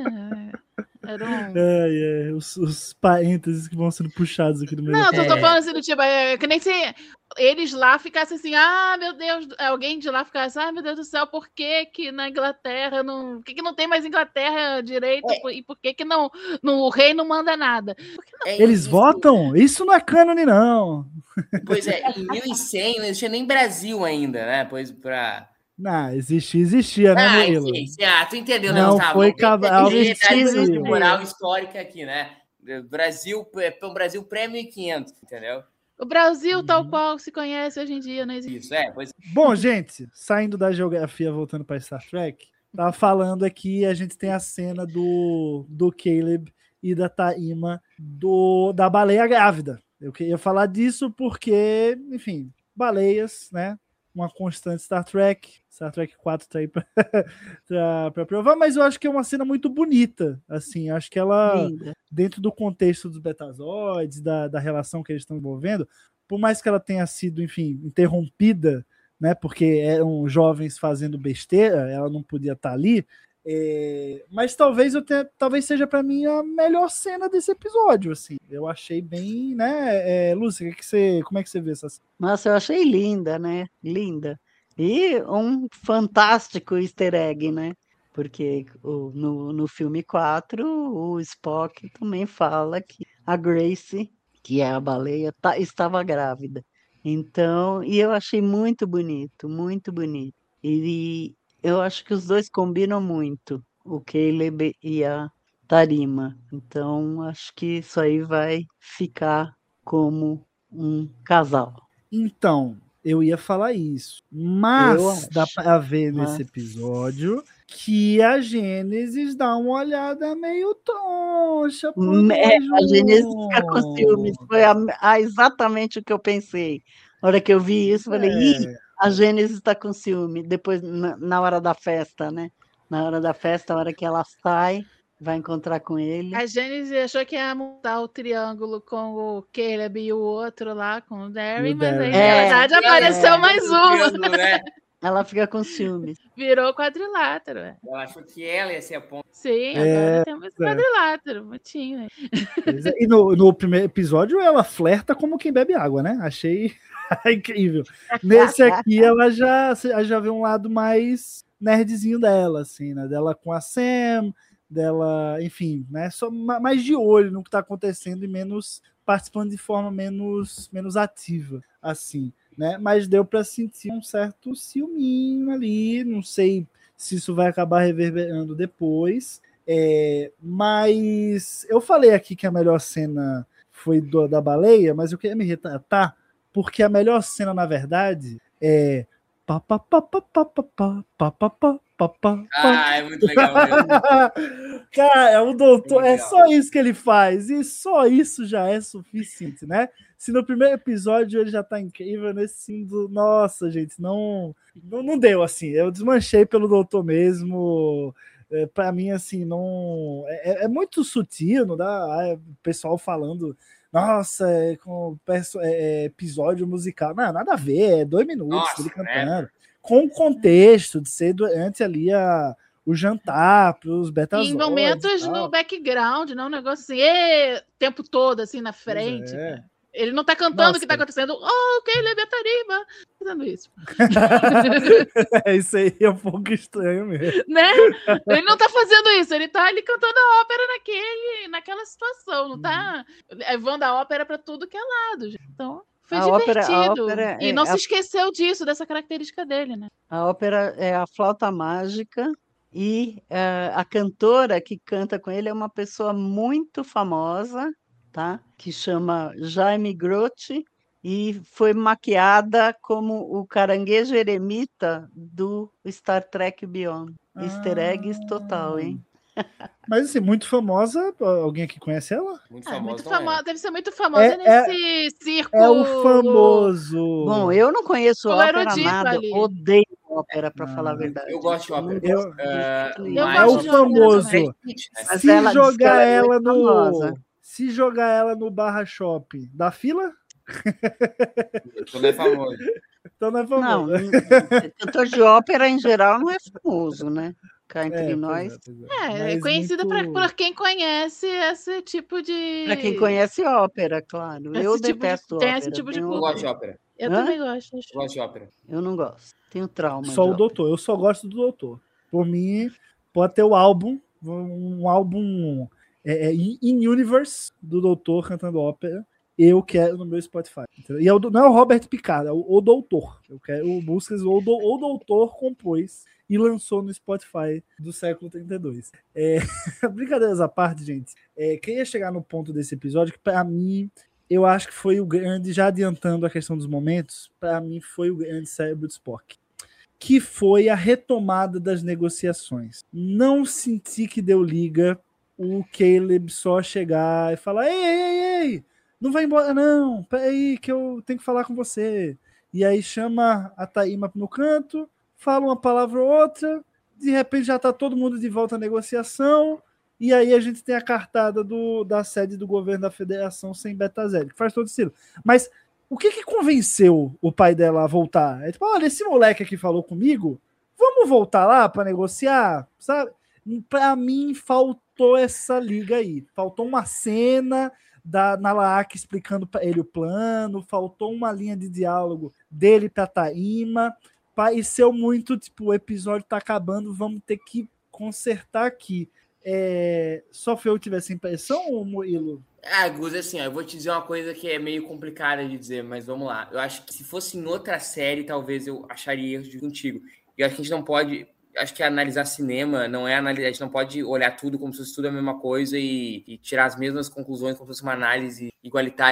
era um... Ai, ai, os, os parênteses que vão sendo puxados aqui no meio. Não, da eu tô É. falando assim do tipo, é, que nem se eles lá ficassem assim, ah, meu Deus, alguém de lá ficasse, ah, meu Deus do céu, por que que na Inglaterra não, por que que não tem mais Inglaterra direito e por que que não, não, o rei não manda nada? É, Eles isso- votam? Isso não é cânone, não. Pois é, em mil e cem não existia nem Brasil ainda, né? Pois pra... Não, existia, existia, né, Ah, Murilo? enfim, sim, ah, tu entendeu, né, Não Gustavo? foi Tem que ter cavalo, seriedade existia. moral histórica aqui, né? Brasil, é um Brasil pré-mil e quinhentos, entendeu? O Brasil, Uhum. tal qual se conhece hoje em dia, não existe. Isso, é, pois Bom, gente, saindo da geografia, voltando para Star Trek, tava falando aqui, a gente tem a cena do, do Caleb e da Taima do, da baleia grávida. Eu queria falar disso porque, enfim, baleias, né? Uma constante Star Trek. Star Trek quatro tá aí para provar, mas eu acho que é uma cena muito bonita. Assim, acho que ela, Linda. dentro do contexto dos betazoides, da, da relação que eles estão envolvendo, por mais que ela tenha sido, enfim, interrompida, né, porque eram jovens fazendo besteira, ela não podia estar ali, é, mas talvez eu tenha, talvez seja para mim a melhor cena desse episódio, assim. Eu achei bem, né, é, Lúcia, que que você, como é que você vê essa cena? Nossa, eu achei linda, né? Linda. E um fantástico easter egg, né? Porque o- no, no filme quatro, o Spock também fala que a Grace, que é a baleia, tá- estava grávida. Então, e eu achei muito bonito, muito bonito. E eu acho que os dois combinam muito, o Caleb e a Tarima. Então, acho que isso aí vai ficar como um casal. Então, Eu ia falar isso. Mas Eu acho. dá pra ver Mas- nesse episódio que a Gênesis dá uma olhada meio troncha pro Hum, É, a Gênesis Dojun. fica com ciúmes. Foi a- a- exatamente o que eu pensei. Na hora que eu vi isso, eu falei, ih, É, a Gênesis está com ciúme. Depois, na, na hora da festa, né? Na hora da festa, a hora que ela sai, vai encontrar com ele. A Gênesis achou que ia montar o triângulo com o Caleb e o outro lá, com o Darren, E o mas aí, Darren. na É, verdade, é, apareceu é. mais uma. Triângulo, né? Ela fica com ciúmes. Virou quadrilátero. é. Ela achou que ela ia ser a ponta. Sim, É, agora temos é. quadrilátero. Bonitinho. né? pois é. E no, no primeiro episódio ela flerta como quem bebe água, né? Achei incrível. Nesse aqui ela já, você já vê um lado mais nerdzinho dela, assim, né? Dela com a Sam, dela, enfim, né? Só ma- mais de olho no que tá acontecendo e menos participando de forma menos, menos ativa, assim, né? Mas deu para sentir um certo ciúminho ali, não sei se isso vai acabar reverberando depois, é, mas eu falei aqui que a melhor cena foi do, da baleia, mas eu queria me retratar, porque a melhor cena, na verdade, é pá, pá, pá, pá, pá, pá, pá, pá, pá, pá, pá, pá. Ah, é muito legal mesmo. Cara, o doutor, é Legal. só isso que ele faz, e só isso já é suficiente, né? Se no primeiro episódio ele já tá incrível, nesse sim do. Nossa, gente, não, não, não deu assim. Eu desmanchei pelo doutor mesmo. É, pra mim, assim, não. É, é muito sutil, não dá? Ah, é, o pessoal falando. Nossa, é com perso- é, é, episódio musical. Não, nada a ver, é dois minutos Nossa, dele né? cantando. Com o contexto de ser durante ali a, o jantar para os E betazoides. em momentos no background, não um negócio assim, "Ê", o tempo todo, assim, na frente. é. cara. Ele não tá cantando o que tá Nossa. acontecendo. Oh, Caleb é Tariba. Fazendo isso. É, isso aí é um pouco estranho mesmo. né? Ele não tá fazendo isso, ele tá ali cantando a ópera naquele, naquela situação, não tá levando a ópera pra tudo que é lado. gente. Então, foi A ópera- a divertido. ópera e é- não a- se esqueceu disso, dessa característica dele, né? A ópera é a flauta mágica e eh, a cantora que canta com ele é uma pessoa muito famosa, tá? Que chama Jaime Grotti e foi maquiada como o caranguejo eremita do Star Trek Beyond. Easter eggs total, hein? Mas assim, muito famosa. Alguém aqui conhece ela? Muito Ah, famoso. muito não famosa, é. deve ser muito famosa É- nesse circo. É o famoso. Bom, eu não conheço O ópera erudito nada, ali. odeio ópera, para falar a Ah, verdade. eu gosto de ópera. não Eu- gosto de Ah, jeito nenhum. Eu mas- É o gosto de ópera famoso. também. Brad Pitt, né? Mas Se ela diz que jogar ela é ela muito no. famosa. Se jogar ela no Barra Shop, dá fila? Então não é famoso. Então não é Não, famoso. não- cantor de ópera em geral não é famoso, né? Cá entre É, pois nós. é, pois é. É, é Mas conhecida pra- muito- por quem conhece esse tipo de. Para quem conhece ópera, claro. Esse Eu tipo de- detesto tem ópera. esse tipo de tenho- Eu gosto de ópera. Eu Hã? também gosto. Eu gosto de ópera. Eu não gosto. Tenho trauma. Só de o ópera. doutor. Eu só gosto do doutor. Por mim, pode ter o álbum, um álbum é, é, in universe do doutor cantando ópera. Eu quero no meu Spotify. Entendeu? E é o do- não é o Robert Picard, é o, o doutor. Eu quero músicas o, do, o doutor compôs e lançou no Spotify do século trinta e dois. É, brincadeiras à parte, gente. É, queria chegar no ponto desse episódio que, para mim, eu acho que foi o grande, já adiantando a questão dos momentos, para mim foi o grande cérebro de Spock, que foi a retomada das negociações. Não senti que deu liga o Caleb só chegar e falar: ei, ei, ei, ei, não vai embora não, peraí que eu tenho que falar com você. E aí chama a Taima no canto, fala uma palavra ou outra, de repente já tá todo mundo de volta à negociação, e aí a gente tem a cartada do, da sede do governo da federação sem Betazed, que faz todo sentido. Mas o que que convenceu o pai dela a voltar? É tipo, olha, esse moleque aqui falou comigo, vamos voltar lá para negociar, sabe? Para mim faltou essa liga aí, faltou uma cena da Nalaak explicando para ele o plano, faltou uma linha de diálogo dele para Taima, pareceu muito tipo, o episódio tá acabando, vamos ter que consertar aqui. É... Só foi eu que tive essa impressão, Murilo? Ah, Gus, assim, ó, eu vou te dizer uma coisa que é meio complicada de dizer, mas vamos lá. Eu acho que se fosse em outra série, talvez eu acharia erro contigo. E acho que a gente não pode... Acho que analisar cinema não é analisar... A gente não pode olhar tudo como se fosse tudo a mesma coisa e, e tirar as mesmas conclusões como se fosse uma análise igualitária.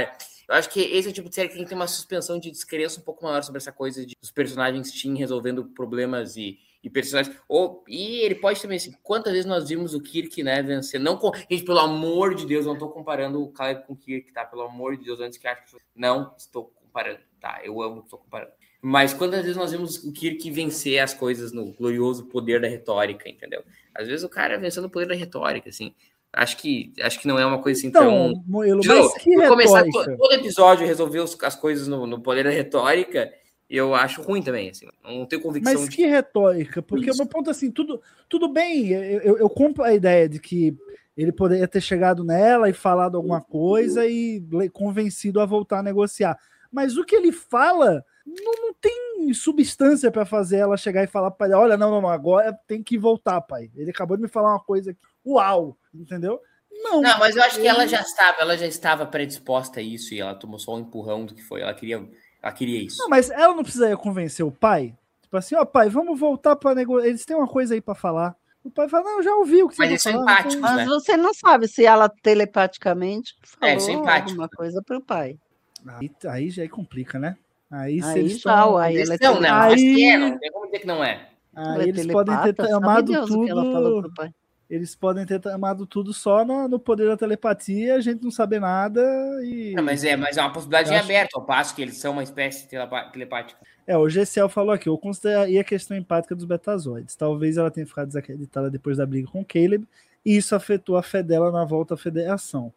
Eu acho que esse é o tipo de série que tem que ter uma suspensão de descrença um pouco maior sobre essa coisa de os personagens Teen resolvendo problemas e, e personagens. Ou, e ele pode também, assim, quantas vezes nós vimos o Kirk, né, vencer? Não com, gente, pelo amor de Deus, não estou comparando o Caleb com o Kirk, tá? Pelo amor de Deus, antes que acho que não estou comparando, tá? Eu amo, estou comparando. Mas quantas vezes nós vimos o Kirk vencer as coisas no glorioso poder da retórica, entendeu? Às vezes o cara vencendo o poder da retórica, assim. Acho que, acho que não é uma coisa assim então, tão... Moelo, Joe, mas que começar retórica? todo episódio e resolver os, as coisas no, no poder da retórica, eu acho ruim também, assim. Não tenho convicção Mas de... que retórica? Porque Isso. o meu ponto é assim, tudo, tudo bem, eu, eu, eu compro a ideia de que ele poderia ter chegado nela e falado alguma coisa e convencido a voltar a negociar. Mas o que ele fala não, não tem substância para fazer ela chegar e falar para ele, olha, não, não, não, agora tem que voltar, pai. Ele acabou de me falar uma coisa aqui. Uau, entendeu? Não, não, mas eu acho ele... que ela já estava, ela já estava predisposta a isso e ela tomou só um empurrão do que foi. Ela queria, ela queria isso. Não, mas ela não precisaria convencer o pai? Tipo assim, ó, pai, vamos voltar para negociar. Eles têm uma coisa aí para falar. O pai fala, não, já ouvi o que você Mas vai eles são falar. empáticos, Mas né? você não sabe se ela telepaticamente É, falou simpático. alguma coisa pro pai. Aí, aí já complica, né? Aí, se Aí eles já, tão... aí ela é Não, não, Aí- acho que é, não tem como dizer que não é. Ela Aí é eles podem ter telepata, sabe amado Deus o que ela falou tudo. pro pai. Eles podem ter amado tudo só no, no poder da telepatia, a gente não saber nada e. Não, mas, é, mas é uma possibilidade Eu em acho- aberto, ao passo que eles são uma espécie telepa- telepática. É, o G C L falou aqui, eu consideraria a questão empática dos betazoides. Talvez ela tenha ficado desacreditada depois da briga com o Caleb, e isso afetou a fé dela na volta à federação.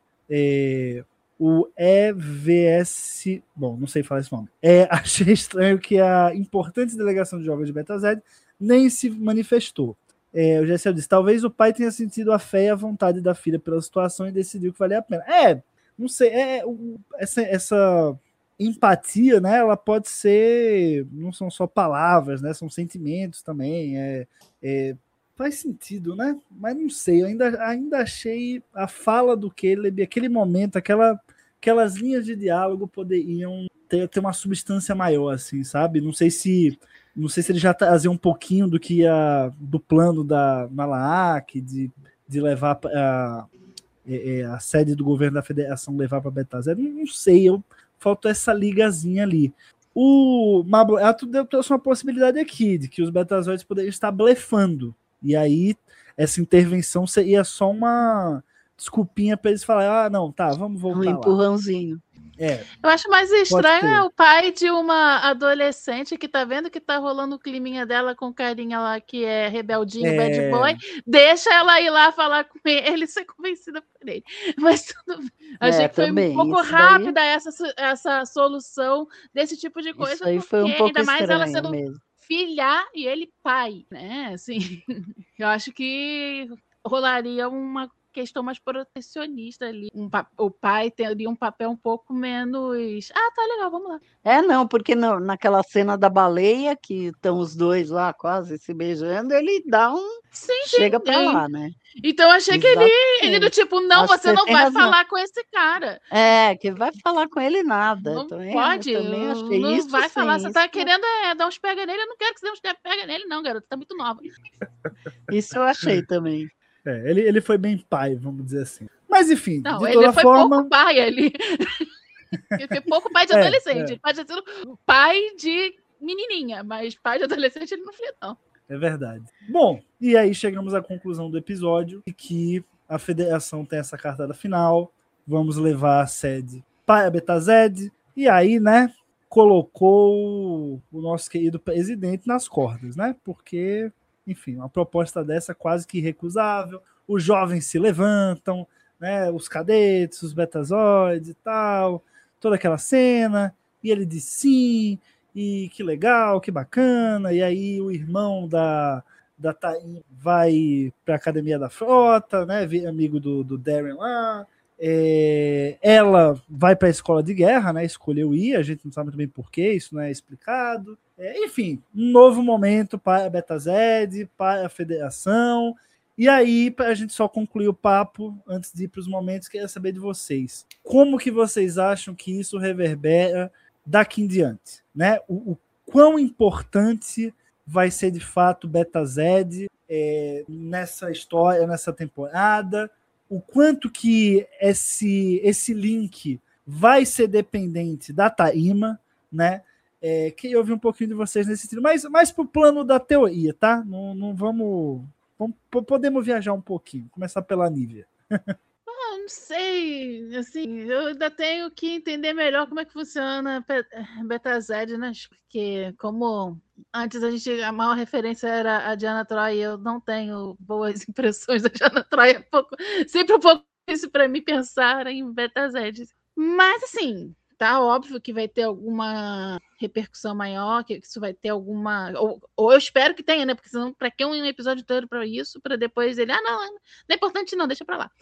É, o E V S. Bom, não sei falar esse nome. É, achei estranho que a importante delegação de jogos de Betazed nem se manifestou. É, o G C L disse: talvez o pai tenha sentido a fé e a vontade da filha pela situação e decidiu que valia a pena. É, não sei, é, o- essa, essa empatia, né? Ela pode ser, não são só palavras, né? São sentimentos também. É, é, faz sentido, né? Mas não sei, eu ainda, ainda achei a fala do Caleb, aquele momento, aquela, aquelas linhas de diálogo poderiam ter, ter uma substância maior, assim, sabe? Não sei se não sei se ele já trazia um pouquinho do que ia, do plano da Malaak, de, de levar a, a, a sede do governo da federação levar para Betazed. Não, não sei, eu, faltou essa ligazinha ali. O Mablo trouxe uma possibilidade aqui de que os Betazoides poderiam estar blefando. E aí, essa intervenção seria só uma desculpinha para eles falarem: ah, não, tá, vamos voltar Um lá. empurrãozinho. É, Eu acho mais estranho ter. é o pai de uma adolescente que tá vendo que tá rolando o climinha dela com o carinha lá que é rebeldinho, É. bad boy, deixa ela ir lá falar com ele e ser convencida por ele. Mas tudo bem. Achei É, que foi também, um pouco isso daí- rápida essa, essa solução desse tipo de coisa, Isso aí foi um porque pouco ainda mais ela estranho sendo mesmo. filha e ele pai, né? Assim, eu acho que rolaria uma questão mais protecionista ali. Um pa- o pai teria um papel um pouco menos. Ah, tá legal, vamos lá. É, não, porque no- naquela cena da baleia, que estão os dois lá quase se beijando, ele dá um. Sim, Chega pra sim. lá, né? Então eu achei que ele, Exatamente. ele do tipo, não, Acho que você você não tem vai razão. falar com esse cara. É, que vai falar com ele nada. Não também, pode. Eu também achei não isso. vai sim, falar. Você isso, tá querendo é, dar uns pega nele. Eu não quero que você dê uns pega nele, não, garoto. Tá muito nova. isso eu achei também. é, ele, ele foi bem pai, vamos dizer assim. Mas enfim, Não, de ele toda foi forma. pouco pai ali. Ele foi pouco pai de É, adolescente. é. Ele pode ter sido pai de menininha, mas pai de adolescente ele não foi, não. É verdade. Bom, e aí chegamos à conclusão do episódio de que a federação tem essa cartada final. Vamos levar a sede para a Betazed. E aí, né, colocou o nosso querido presidente nas cordas, né? Porque, enfim, uma proposta dessa quase que irrecusável. Os jovens se levantam, né? Os cadetes, os betazoides e tal. Toda aquela cena. E ele diz sim. E que legal, que bacana. E aí o irmão da, da Taim vai para a Academia da Frota, né? Vira amigo do, do Darren lá. É, ela vai para a escola de guerra, né? Escolheu ir, a gente não sabe muito bem porquê, isso não é explicado. É, enfim, um novo momento para a Betazed, para a Federação. E aí, para a gente só concluir o papo, antes de ir para os momentos, queria saber de vocês. Como que vocês acham que isso reverbera daqui em diante, né? O, o quão importante vai ser de fato Betazed é, nessa história, nessa temporada, o quanto que esse, esse link vai ser dependente da Taima, né? É, queria ouvir um pouquinho de vocês nesse sentido, mas mais pro plano da teoria, tá? Não, não vamos, vamos. Podemos viajar um pouquinho. Começar pela Nívia. Ah, não sei, assim, eu ainda tenho que entender melhor como é que funciona Betazed, né? Porque como antes a gente, a maior referência era a Diana Troy, eu não tenho boas impressões da Diana Troy, é pouco, sempre um pouco difícil para mim pensar em Betazed. Mas assim, tá óbvio que vai ter alguma repercussão maior, que isso vai ter alguma. Ou, ou eu espero que tenha, né? Porque senão, para que um episódio todo para isso, para depois ele. Ah, não, não é importante, não, deixa para lá.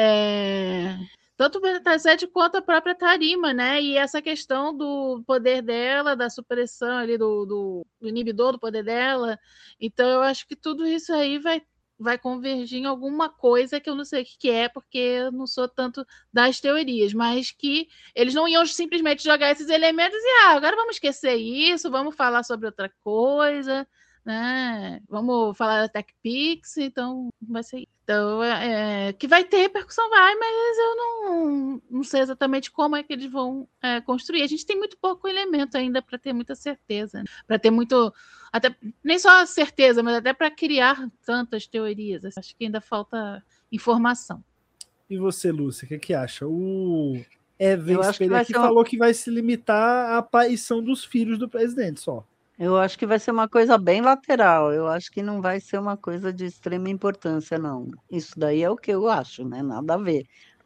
É... Tanto o Betazed quanto a própria Taima, né? E essa questão do poder dela, da supressão ali, do, do, do inibidor do poder dela. Então, eu acho que tudo isso aí vai. vai convergir em alguma coisa que eu não sei o que é, porque eu não sou tanto das teorias, mas que eles não iam simplesmente jogar esses elementos e, ah, agora vamos esquecer isso, vamos falar sobre outra coisa, né? Vamos falar da TechPix, então vai ser isso. Então, é, que vai ter repercussão, vai, mas eu não, não sei exatamente como é que eles vão é, construir. A gente tem muito pouco elemento ainda para ter muita certeza, né? Para ter muito... Até, nem só certeza, mas até para criar tantas teorias. Acho que ainda falta informação. E você, Lúcia, o que, que acha? O Evan Spelling aqui uma... falou que vai se limitar à aparição dos filhos do presidente só. Eu acho que vai ser uma coisa bem lateral. Eu acho que não vai ser uma coisa de extrema importância, não. Isso daí é o que eu acho, né? Nada a ver.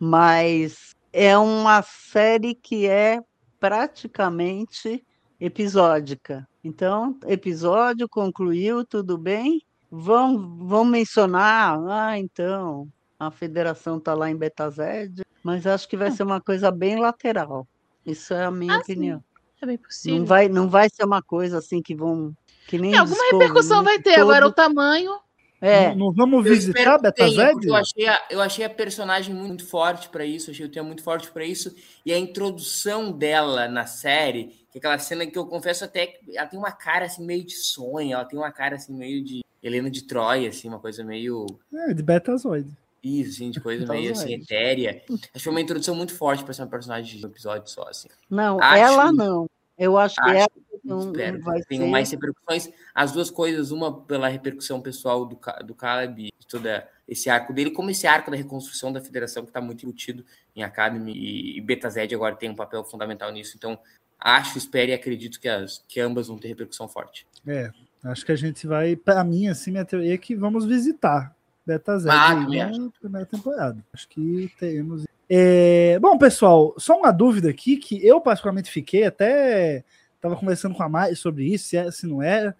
Mas é uma série que é praticamente episódica. Então, episódio concluiu, tudo bem? Vão, vão mencionar, ah, então, a federação está lá em Betazed, mas acho que vai ser uma coisa bem lateral. Isso é a minha ah, opinião. Sim. É bem possível. Não vai, não vai ser uma coisa assim que vão... Que nem é, alguma Discovery, repercussão né? vai ter, Todo... agora o tamanho... É. Não, não vamos Eu visitar Betazed? Eu achei, a, eu achei a personagem muito forte para isso, achei o tema muito forte para isso, e a introdução dela na série, que é aquela cena que eu confesso até que ela tem uma cara assim meio de sonho, ela tem uma cara assim meio de Helena de Troia, assim, uma coisa meio... É, de Betazoide. Isso, assim, de coisa meio assim, etérea. Acho que foi uma introdução muito forte para ser uma personagem de um episódio só, assim. Não, acho, ela não. Eu acho que acho, ela não, espero, não vai tenham ser... mais repercussões. As duas coisas, uma pela repercussão pessoal do, do Caleb, de todo esse arco dele, como esse arco da reconstrução da federação, que está muito embutido em Academy, e, e Betazed agora tem um papel fundamental nisso. Então, acho, espero e acredito que, as, que ambas vão ter repercussão forte. É, acho que a gente vai, para mim, assim, minha teoria é que vamos visitar Betazed ah, na primeira temporada. Acho que teremos... É, bom, pessoal, só uma dúvida aqui que eu particularmente fiquei, até estava conversando com a Mai sobre isso, se, é, se não era.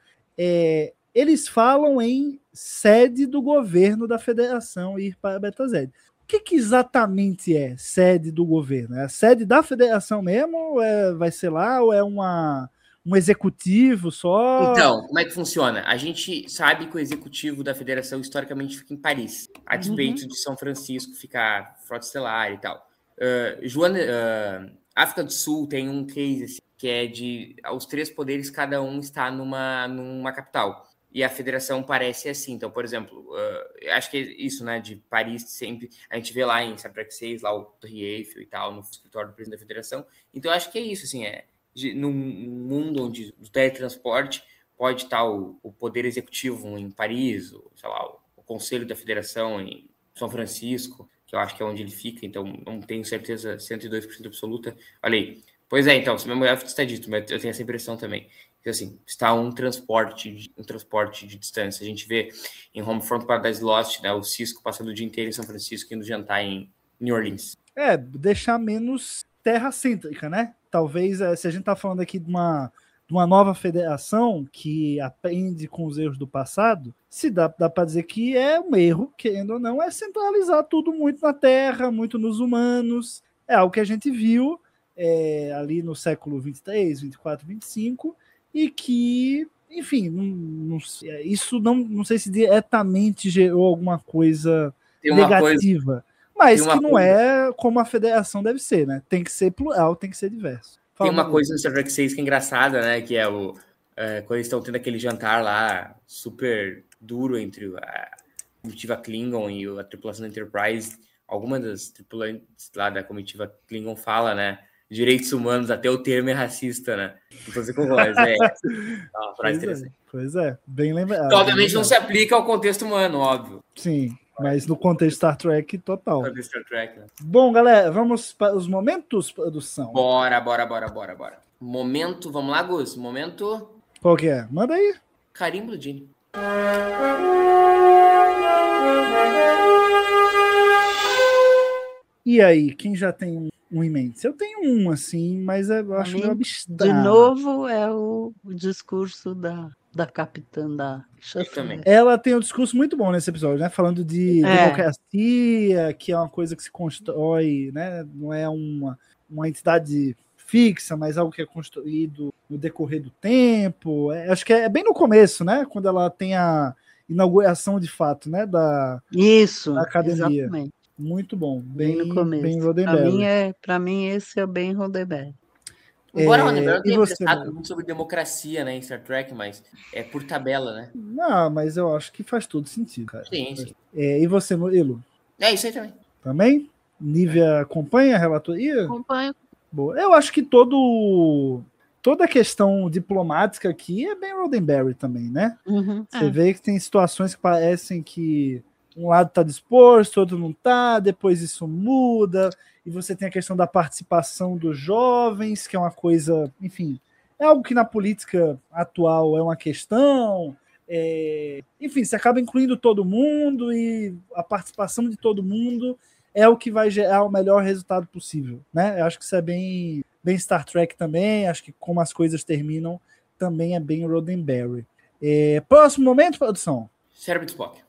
É, eles falam em sede do governo da federação ir para Betazed. O que, que exatamente é sede do governo? É a sede da federação mesmo? Ou é, vai ser lá? Ou é uma, um executivo só? Então, como é que funciona? A gente sabe que o executivo da federação historicamente fica em Paris, a despeito uhum. de São Francisco ficar Frota Estelar e tal. Uh, Joana, uh, África do Sul tem um case assim, que é de os três poderes, cada um está numa, numa capital. E a federação parece assim. Então, por exemplo, uh, acho que é isso, né? De Paris sempre. A gente vê lá em Saint-Prax seis, lá o Torre Eiffel e tal, no escritório do presidente da federação. Então, acho que é isso, assim, é. De, num mundo onde o teletransporte pode estar o, o poder executivo em Paris, o, sei lá, o, o Conselho da Federação em São Francisco, que eu acho que é onde ele fica, então não tenho certeza cento e dois por cento absoluta. Olha aí. Pois é, então, se minha mulher está dito, mas eu tenho essa impressão também. Que, assim, está um transporte, um transporte de distância. A gente vê em Homefront Paradise Lost, né, o Cisco passando o dia inteiro em São Francisco, indo jantar em New Orleans. É, deixar menos terra-cêntrica, né? Talvez, se a gente está falando aqui de uma, de uma nova federação que aprende com os erros do passado, se dá, dá para dizer que é um erro, querendo ou não, é centralizar tudo muito na terra, muito nos humanos. É algo que a gente viu é, ali no século vinte e três, vinte e quatro, vinte e cinco, e que, enfim, não, não, isso não, não sei se diretamente gerou alguma coisa negativa. Coisa... Mas que não coisa... é como a federação deve ser, né? Tem que ser plural, tem que ser diverso. Fala, tem uma coisa no Star Trek seis que é engraçada, né? Que é o é, quando eles estão tendo aquele jantar lá super duro entre a comitiva Klingon e a tripulação da Enterprise. Alguma das tripulantes lá da comitiva Klingon fala, né? direitos humanos, até o termo é racista, né? Então você concorda, é, é uma frase Pois interessante. é, pois é, bem lembrado. Obviamente não se aplica ao contexto humano, óbvio. Sim, mas no contexto Star Trek, total. Contexto Star Trek, né? Bom, galera, vamos para os momentos, produção. Bora, bora, bora, bora, bora. Momento, vamos lá, Gus. Momento Qual que é? Manda aí. carimbo do Gene. E aí, quem já tem um, um em mente? Eu tenho um, assim, mas eu Pra acho mim, meio de abstrato. novo, é o, o discurso da, da capitã da também. chanceler. Ela tem um discurso muito bom nesse episódio, né? Falando de É. democracia, que é uma coisa que se constrói, né? Não é uma, uma entidade fixa, mas algo que é construído no decorrer do tempo. É, acho que é bem no começo, né? Quando ela tem a inauguração de fato, né? Da, Isso, da academia. exatamente. Muito bom. Bem, Bem, no começo. bem Para Roddenberry. mim, é, pra mim, esse é bem Roddenberry. Embora É, o Roddenberry e tenha você, pensado Mário? muito sobre democracia, né, em Star Trek, mas é por tabela, né? Ah, mas eu acho que faz todo sentido, cara. Sim, sim. É, e você, Murilo? É isso aí também. Também? Nívia acompanha a relatoria? Acompanho. Boa. Eu acho que todo, toda a questão diplomática aqui é bem Roddenberry também, né? Uhum. Você É. vê que tem situações que parecem que um lado está disposto, outro não está, depois isso muda, e você tem a questão da participação dos jovens, que é uma coisa, enfim, é algo que na política atual é uma questão. É, enfim, você acaba incluindo todo mundo e a participação de todo mundo é o que vai gerar o melhor resultado possível, né? Eu acho que isso é bem, bem Star Trek também, acho que como as coisas terminam também é bem Roddenberry. É, próximo momento, produção. Cérebro de Spock.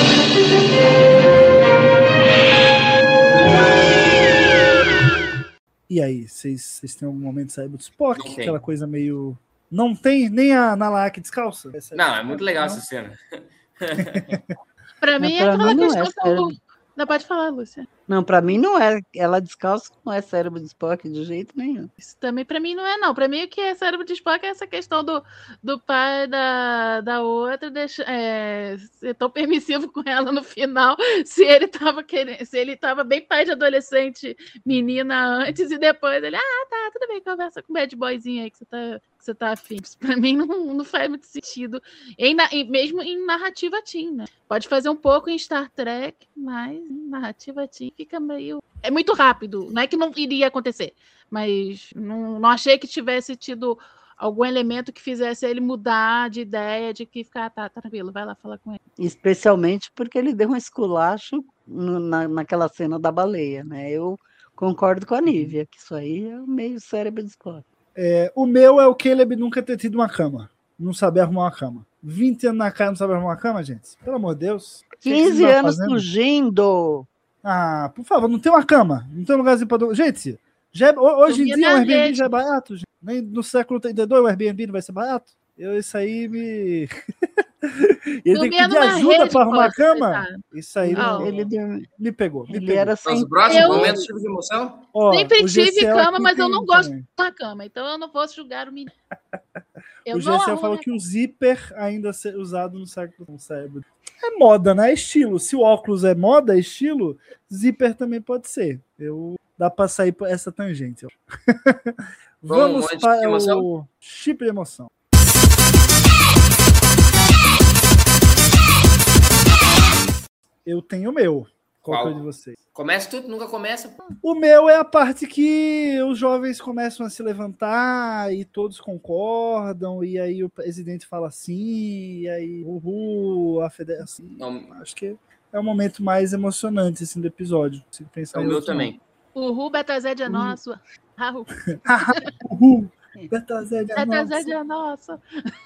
E aí, vocês vocês têm algum momento de Cérebro de Spock? Não tem. Aquela coisa meio... Não tem nem a Nalak descalça? Não, é muito legal Não? essa cena. Pra mim é pra aquela mim não é questão sério. do... Não, pode falar, Lúcia. Não, para mim não é. Ela descalça não é cérebro de Spock de jeito nenhum. Isso também pra mim não é, não. Pra mim o que é cérebro de Spock é essa questão do, do pai da, da outra deixa, é, ser tão permissivo com ela no final, se ele tava querendo, se ele tava bem pai de adolescente menina antes e depois ele, ah, tá, tudo bem, conversa com o bad boyzinho aí que você tá, que você tá afim. Isso pra mim não, não faz muito sentido. Em, na- em- mesmo em narrativa teen, né? Pode fazer um pouco em Star Trek, mas em narrativa teen fica meio... É muito rápido, não é que não iria acontecer, mas não, não achei que tivesse tido algum elemento que fizesse ele mudar de ideia, de que ficar, tá, tá tranquilo, vai lá falar com ele. Especialmente porque ele deu um esculacho no- na, naquela cena da baleia, né? Eu concordo com a Nívia, que isso aí é meio cérebro de Spock. É, o meu é o Caleb nunca ter tido uma cama. Não saber arrumar uma cama. vinte anos na cara não sabe arrumar uma cama, gente? Pelo amor de Deus. O que que vocês quinze andam anos fazendo? fugindo. Ah, por favor, não tem uma cama. Não tem um lugarzinho pra... dormir. Gente, já é- ho- hoje em Dormia dia o na Airbnb rede. já é barato. Gente. Nem no século trinta e dois o Airbnb não vai ser barato. Eu, isso aí me... Ele tem que Dormia pedir numa ajuda rede, pra arrumar a pô, cama. coitado. Isso aí Ah, me, Ele, deu- me pegou. Me ele pegou. era sem Nosso próximo Eu- momento tipo de emoção? Ó, Sempre o tive G C L cama, aqui mas eu tem não gosto também. da cama, então eu não posso julgar o menino. Eu O não G C L arrumo falou minha que o zíper ainda ser usado no século no cérebro. É moda, né? É estilo. Se o óculos é moda, é estilo, zíper também pode ser. Eu dá pra sair por essa tangente. ó. Vamos Vamos, chip de para emoção? o chip de emoção. Eu tenho o meu. Qual, Qual? que é o de vocês? Começa tudo, nunca começa. pô. O meu é a parte que os jovens começam a se levantar e todos concordam, e aí o presidente fala assim, e aí uhul, a federação. Não, Acho que é o momento mais emocionante assim, do episódio. Se pensar é o em meu outro, também. O Ru Betazed é nosso. Raul, não. Uhul. Betazed é Betazed nosso. é nosso.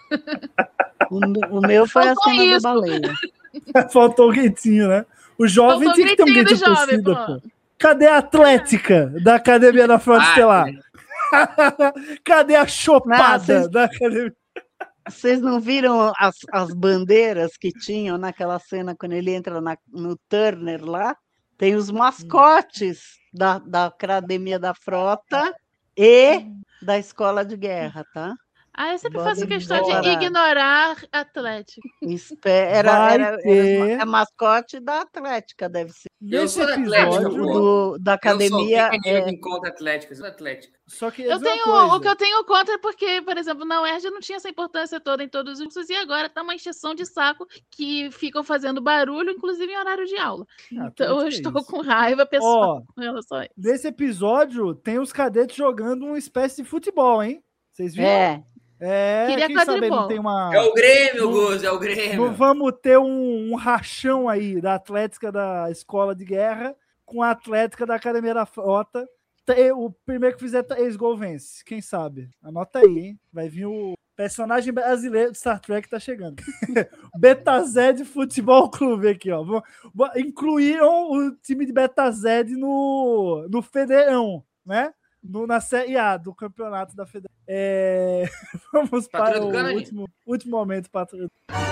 O, o meu foi a Faltou cena isso. da baleia. Faltou o gritinho, né? O jovem Faltou tinha que ter um gritinho do gritinho de jovem, torcida, pô. pô. Cadê a Atlética da Academia da Frota Ah, Estelar? Cadê a Não, chopada vocês- da Academia? Vocês não viram as, as bandeiras que tinham naquela cena quando ele entra na- no Turner lá? Tem os mascotes da, da Academia da Frota e da Escola de Guerra, tá? Ah, eu sempre Bora faço questão de embora. ignorar Atlético. Espe- Era, Vai era, era ter- a mascote da Atlética, deve ser. Eu Nesse sou da Atlética, episódio, pô. Do, da Eu sou academia. quem É, é contra Atlético, eu sou da Atlético. só que Eu dizer uma tenho, coisa, o que eu tenho contra é porque, por exemplo, na U E R J não tinha essa importância toda em todos os cursos e agora tá uma encheção de saco que ficam fazendo barulho, inclusive em horário de aula. Ah, Então eu Atlético é estou isso. com raiva pessoal Ó, com relação a isso. nesse episódio tem os cadetes jogando uma espécie de futebol, hein? Vocês viram? é, É, Queria quem sabe aí não quadribol. tem uma... É o Grêmio, Não- Gus, é o Não Grêmio. vamos ter um, um rachão aí da Atlética da Escola de Guerra com a Atlética da Academia da Frota. Tre- O primeiro que fizer três gols vence. Quem sabe? Anota aí, hein? Vai vir o personagem brasileiro de Star Trek, tá chegando. Betazed Futebol Clube aqui, ó. Vou- vou- Incluíram o time de Betazed no, no Federão, né? No, na Série A do campeonato da Federação. É... Vamos para Patrulha do o Canarinho. último, último momento, patrulha.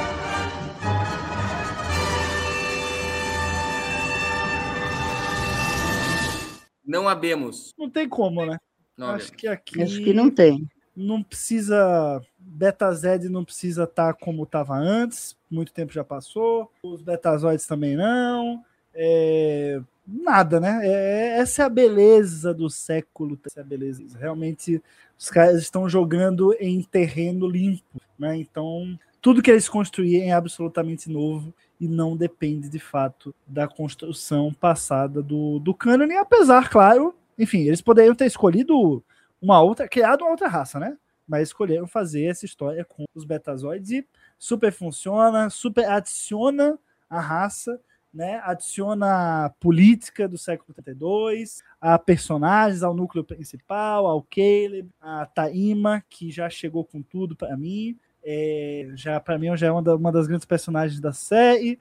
Não abemos. Não tem como, né? Não Acho abemos. que aqui acho que não tem. não precisa. Betazed não precisa estar como estava antes. Muito tempo já passou. Os Betazoides também não. É, nada, né? É, essa é a beleza do século. Essa é a beleza. Realmente, os caras estão jogando em terreno limpo, né? Então, tudo que eles construírem é absolutamente novo e não depende, de fato, da construção passada do, do cânone, apesar, claro, enfim, eles poderiam ter escolhido uma outra, criado uma outra raça, né? Mas escolheram fazer essa história com os Betazoides e super funciona, super adiciona a raça, né? Adiciona a política do século trinta e dois, a personagens, ao núcleo principal, ao Caleb, a Taima, que já chegou com tudo para mim. É, já para mim já é uma, da, uma das grandes personagens da série.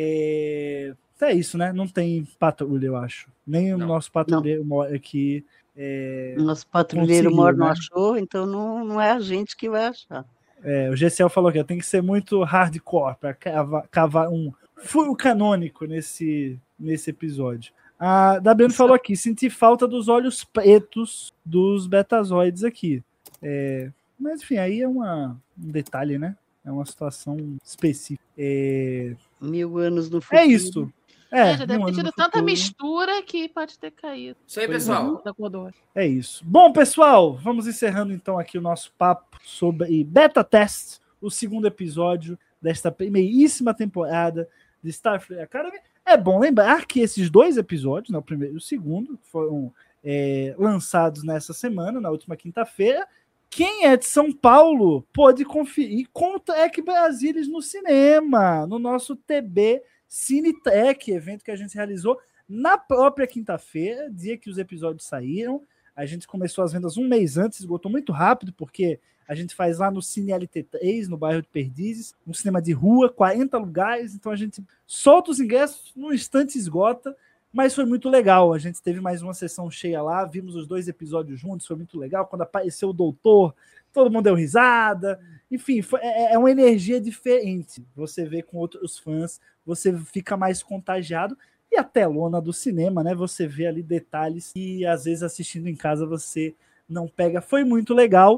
É, é isso, né? Não tem patrulha, eu acho. Nem o Não. nosso patrulheiro mora aqui. É, Nosso patrulheiro conseguiu, mora não né? achou, então não, não é a gente que vai achar. é, o G C L falou que tem que ser muito hardcore para cavar, cavar um furo canônico nesse, nesse episódio. A Dabriano falou aqui: senti falta dos olhos pretos dos betazoides aqui. É, mas enfim, aí é uma, um detalhe, né? É uma situação específica. É, Mil anos no futuro. é isso. É, É, já deve um ter ano tido no tanta futuro. mistura que pode ter caído. Isso aí, Pois pessoal. Da cor do olho. É isso. Bom, pessoal, vamos encerrando então aqui o nosso papo sobre Beta Test, o segundo episódio desta primeiríssima temporada de Starfleet Academy. É bom lembrar que esses dois episódios, né, o primeiro e o segundo, foram é, lançados nessa semana, na última quinta-feira. Quem é de São Paulo pode conferir com o Trek Brasilis no cinema, no nosso T B Cinetrek, evento que a gente realizou na própria quinta-feira, dia que os episódios saíram. A gente começou as vendas um mês antes, esgotou muito rápido, porque a gente faz lá no Cine L T três, no bairro de Perdizes, um cinema de rua, quarenta lugares, então a gente solta os ingressos, num instante esgota, mas foi muito legal. A gente teve mais uma sessão cheia lá, vimos os dois episódios juntos, foi muito legal. Quando apareceu o doutor, todo mundo deu risada. Enfim, foi, é, é uma energia diferente. Você vê com outros fãs, você fica mais contagiado. E a telona do cinema, né? Você vê ali detalhes que às vezes assistindo em casa você não pega. Foi muito legal.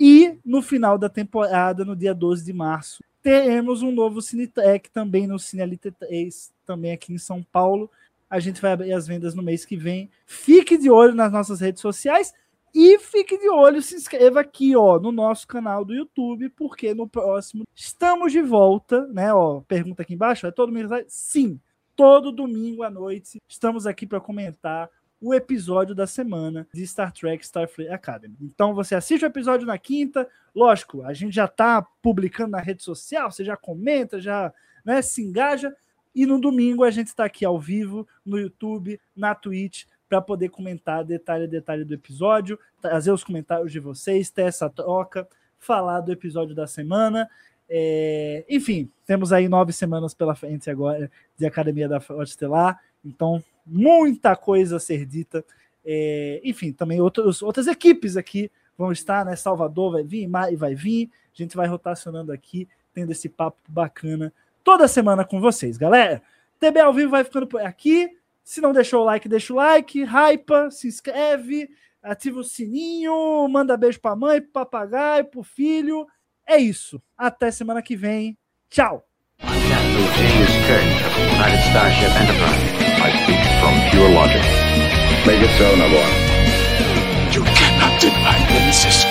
E no final da temporada, no dia doze de março, teremos um novo Cinetrek também no Cine L T três, também aqui em São Paulo. A gente vai abrir as vendas no mês que vem. Fique de olho nas nossas redes sociais e fique de olho, se inscreva aqui, ó, no nosso canal do YouTube, porque no próximo estamos de volta, né? Ó, pergunta aqui embaixo, é todo domingo? Sim, todo domingo à noite estamos aqui para comentar o episódio da semana de Star Trek Starfleet Academy. Então você assiste o episódio na quinta, lógico, a gente já está publicando na rede social, você já comenta, já, né, se engaja. E no domingo a gente está aqui ao vivo, no YouTube, na Twitch, para poder comentar detalhe a detalhe do episódio, trazer os comentários de vocês, ter essa troca, falar do episódio da semana. É... Enfim, temos aí nove semanas pela frente agora de Academia da Frota Estelar, então muita coisa a ser dita. É... Enfim, também outros, outras equipes aqui vão estar, né? Salvador vai vir, Mari vai vir, a gente vai rotacionando aqui, tendo esse papo bacana toda semana com vocês, galera. T B ao vivo vai ficando por aqui. Se não deixou o like, deixa o like. Hypa, se inscreve. ativa o sininho, manda beijo pra mãe, pro papagaio, pro filho. É isso. Até semana que vem. Tchau! I'm Captain Genghis Khan of the United Starship Enterprise. I speak from pure logic. Make it so, Navarro. You cannot deny me, Cisco.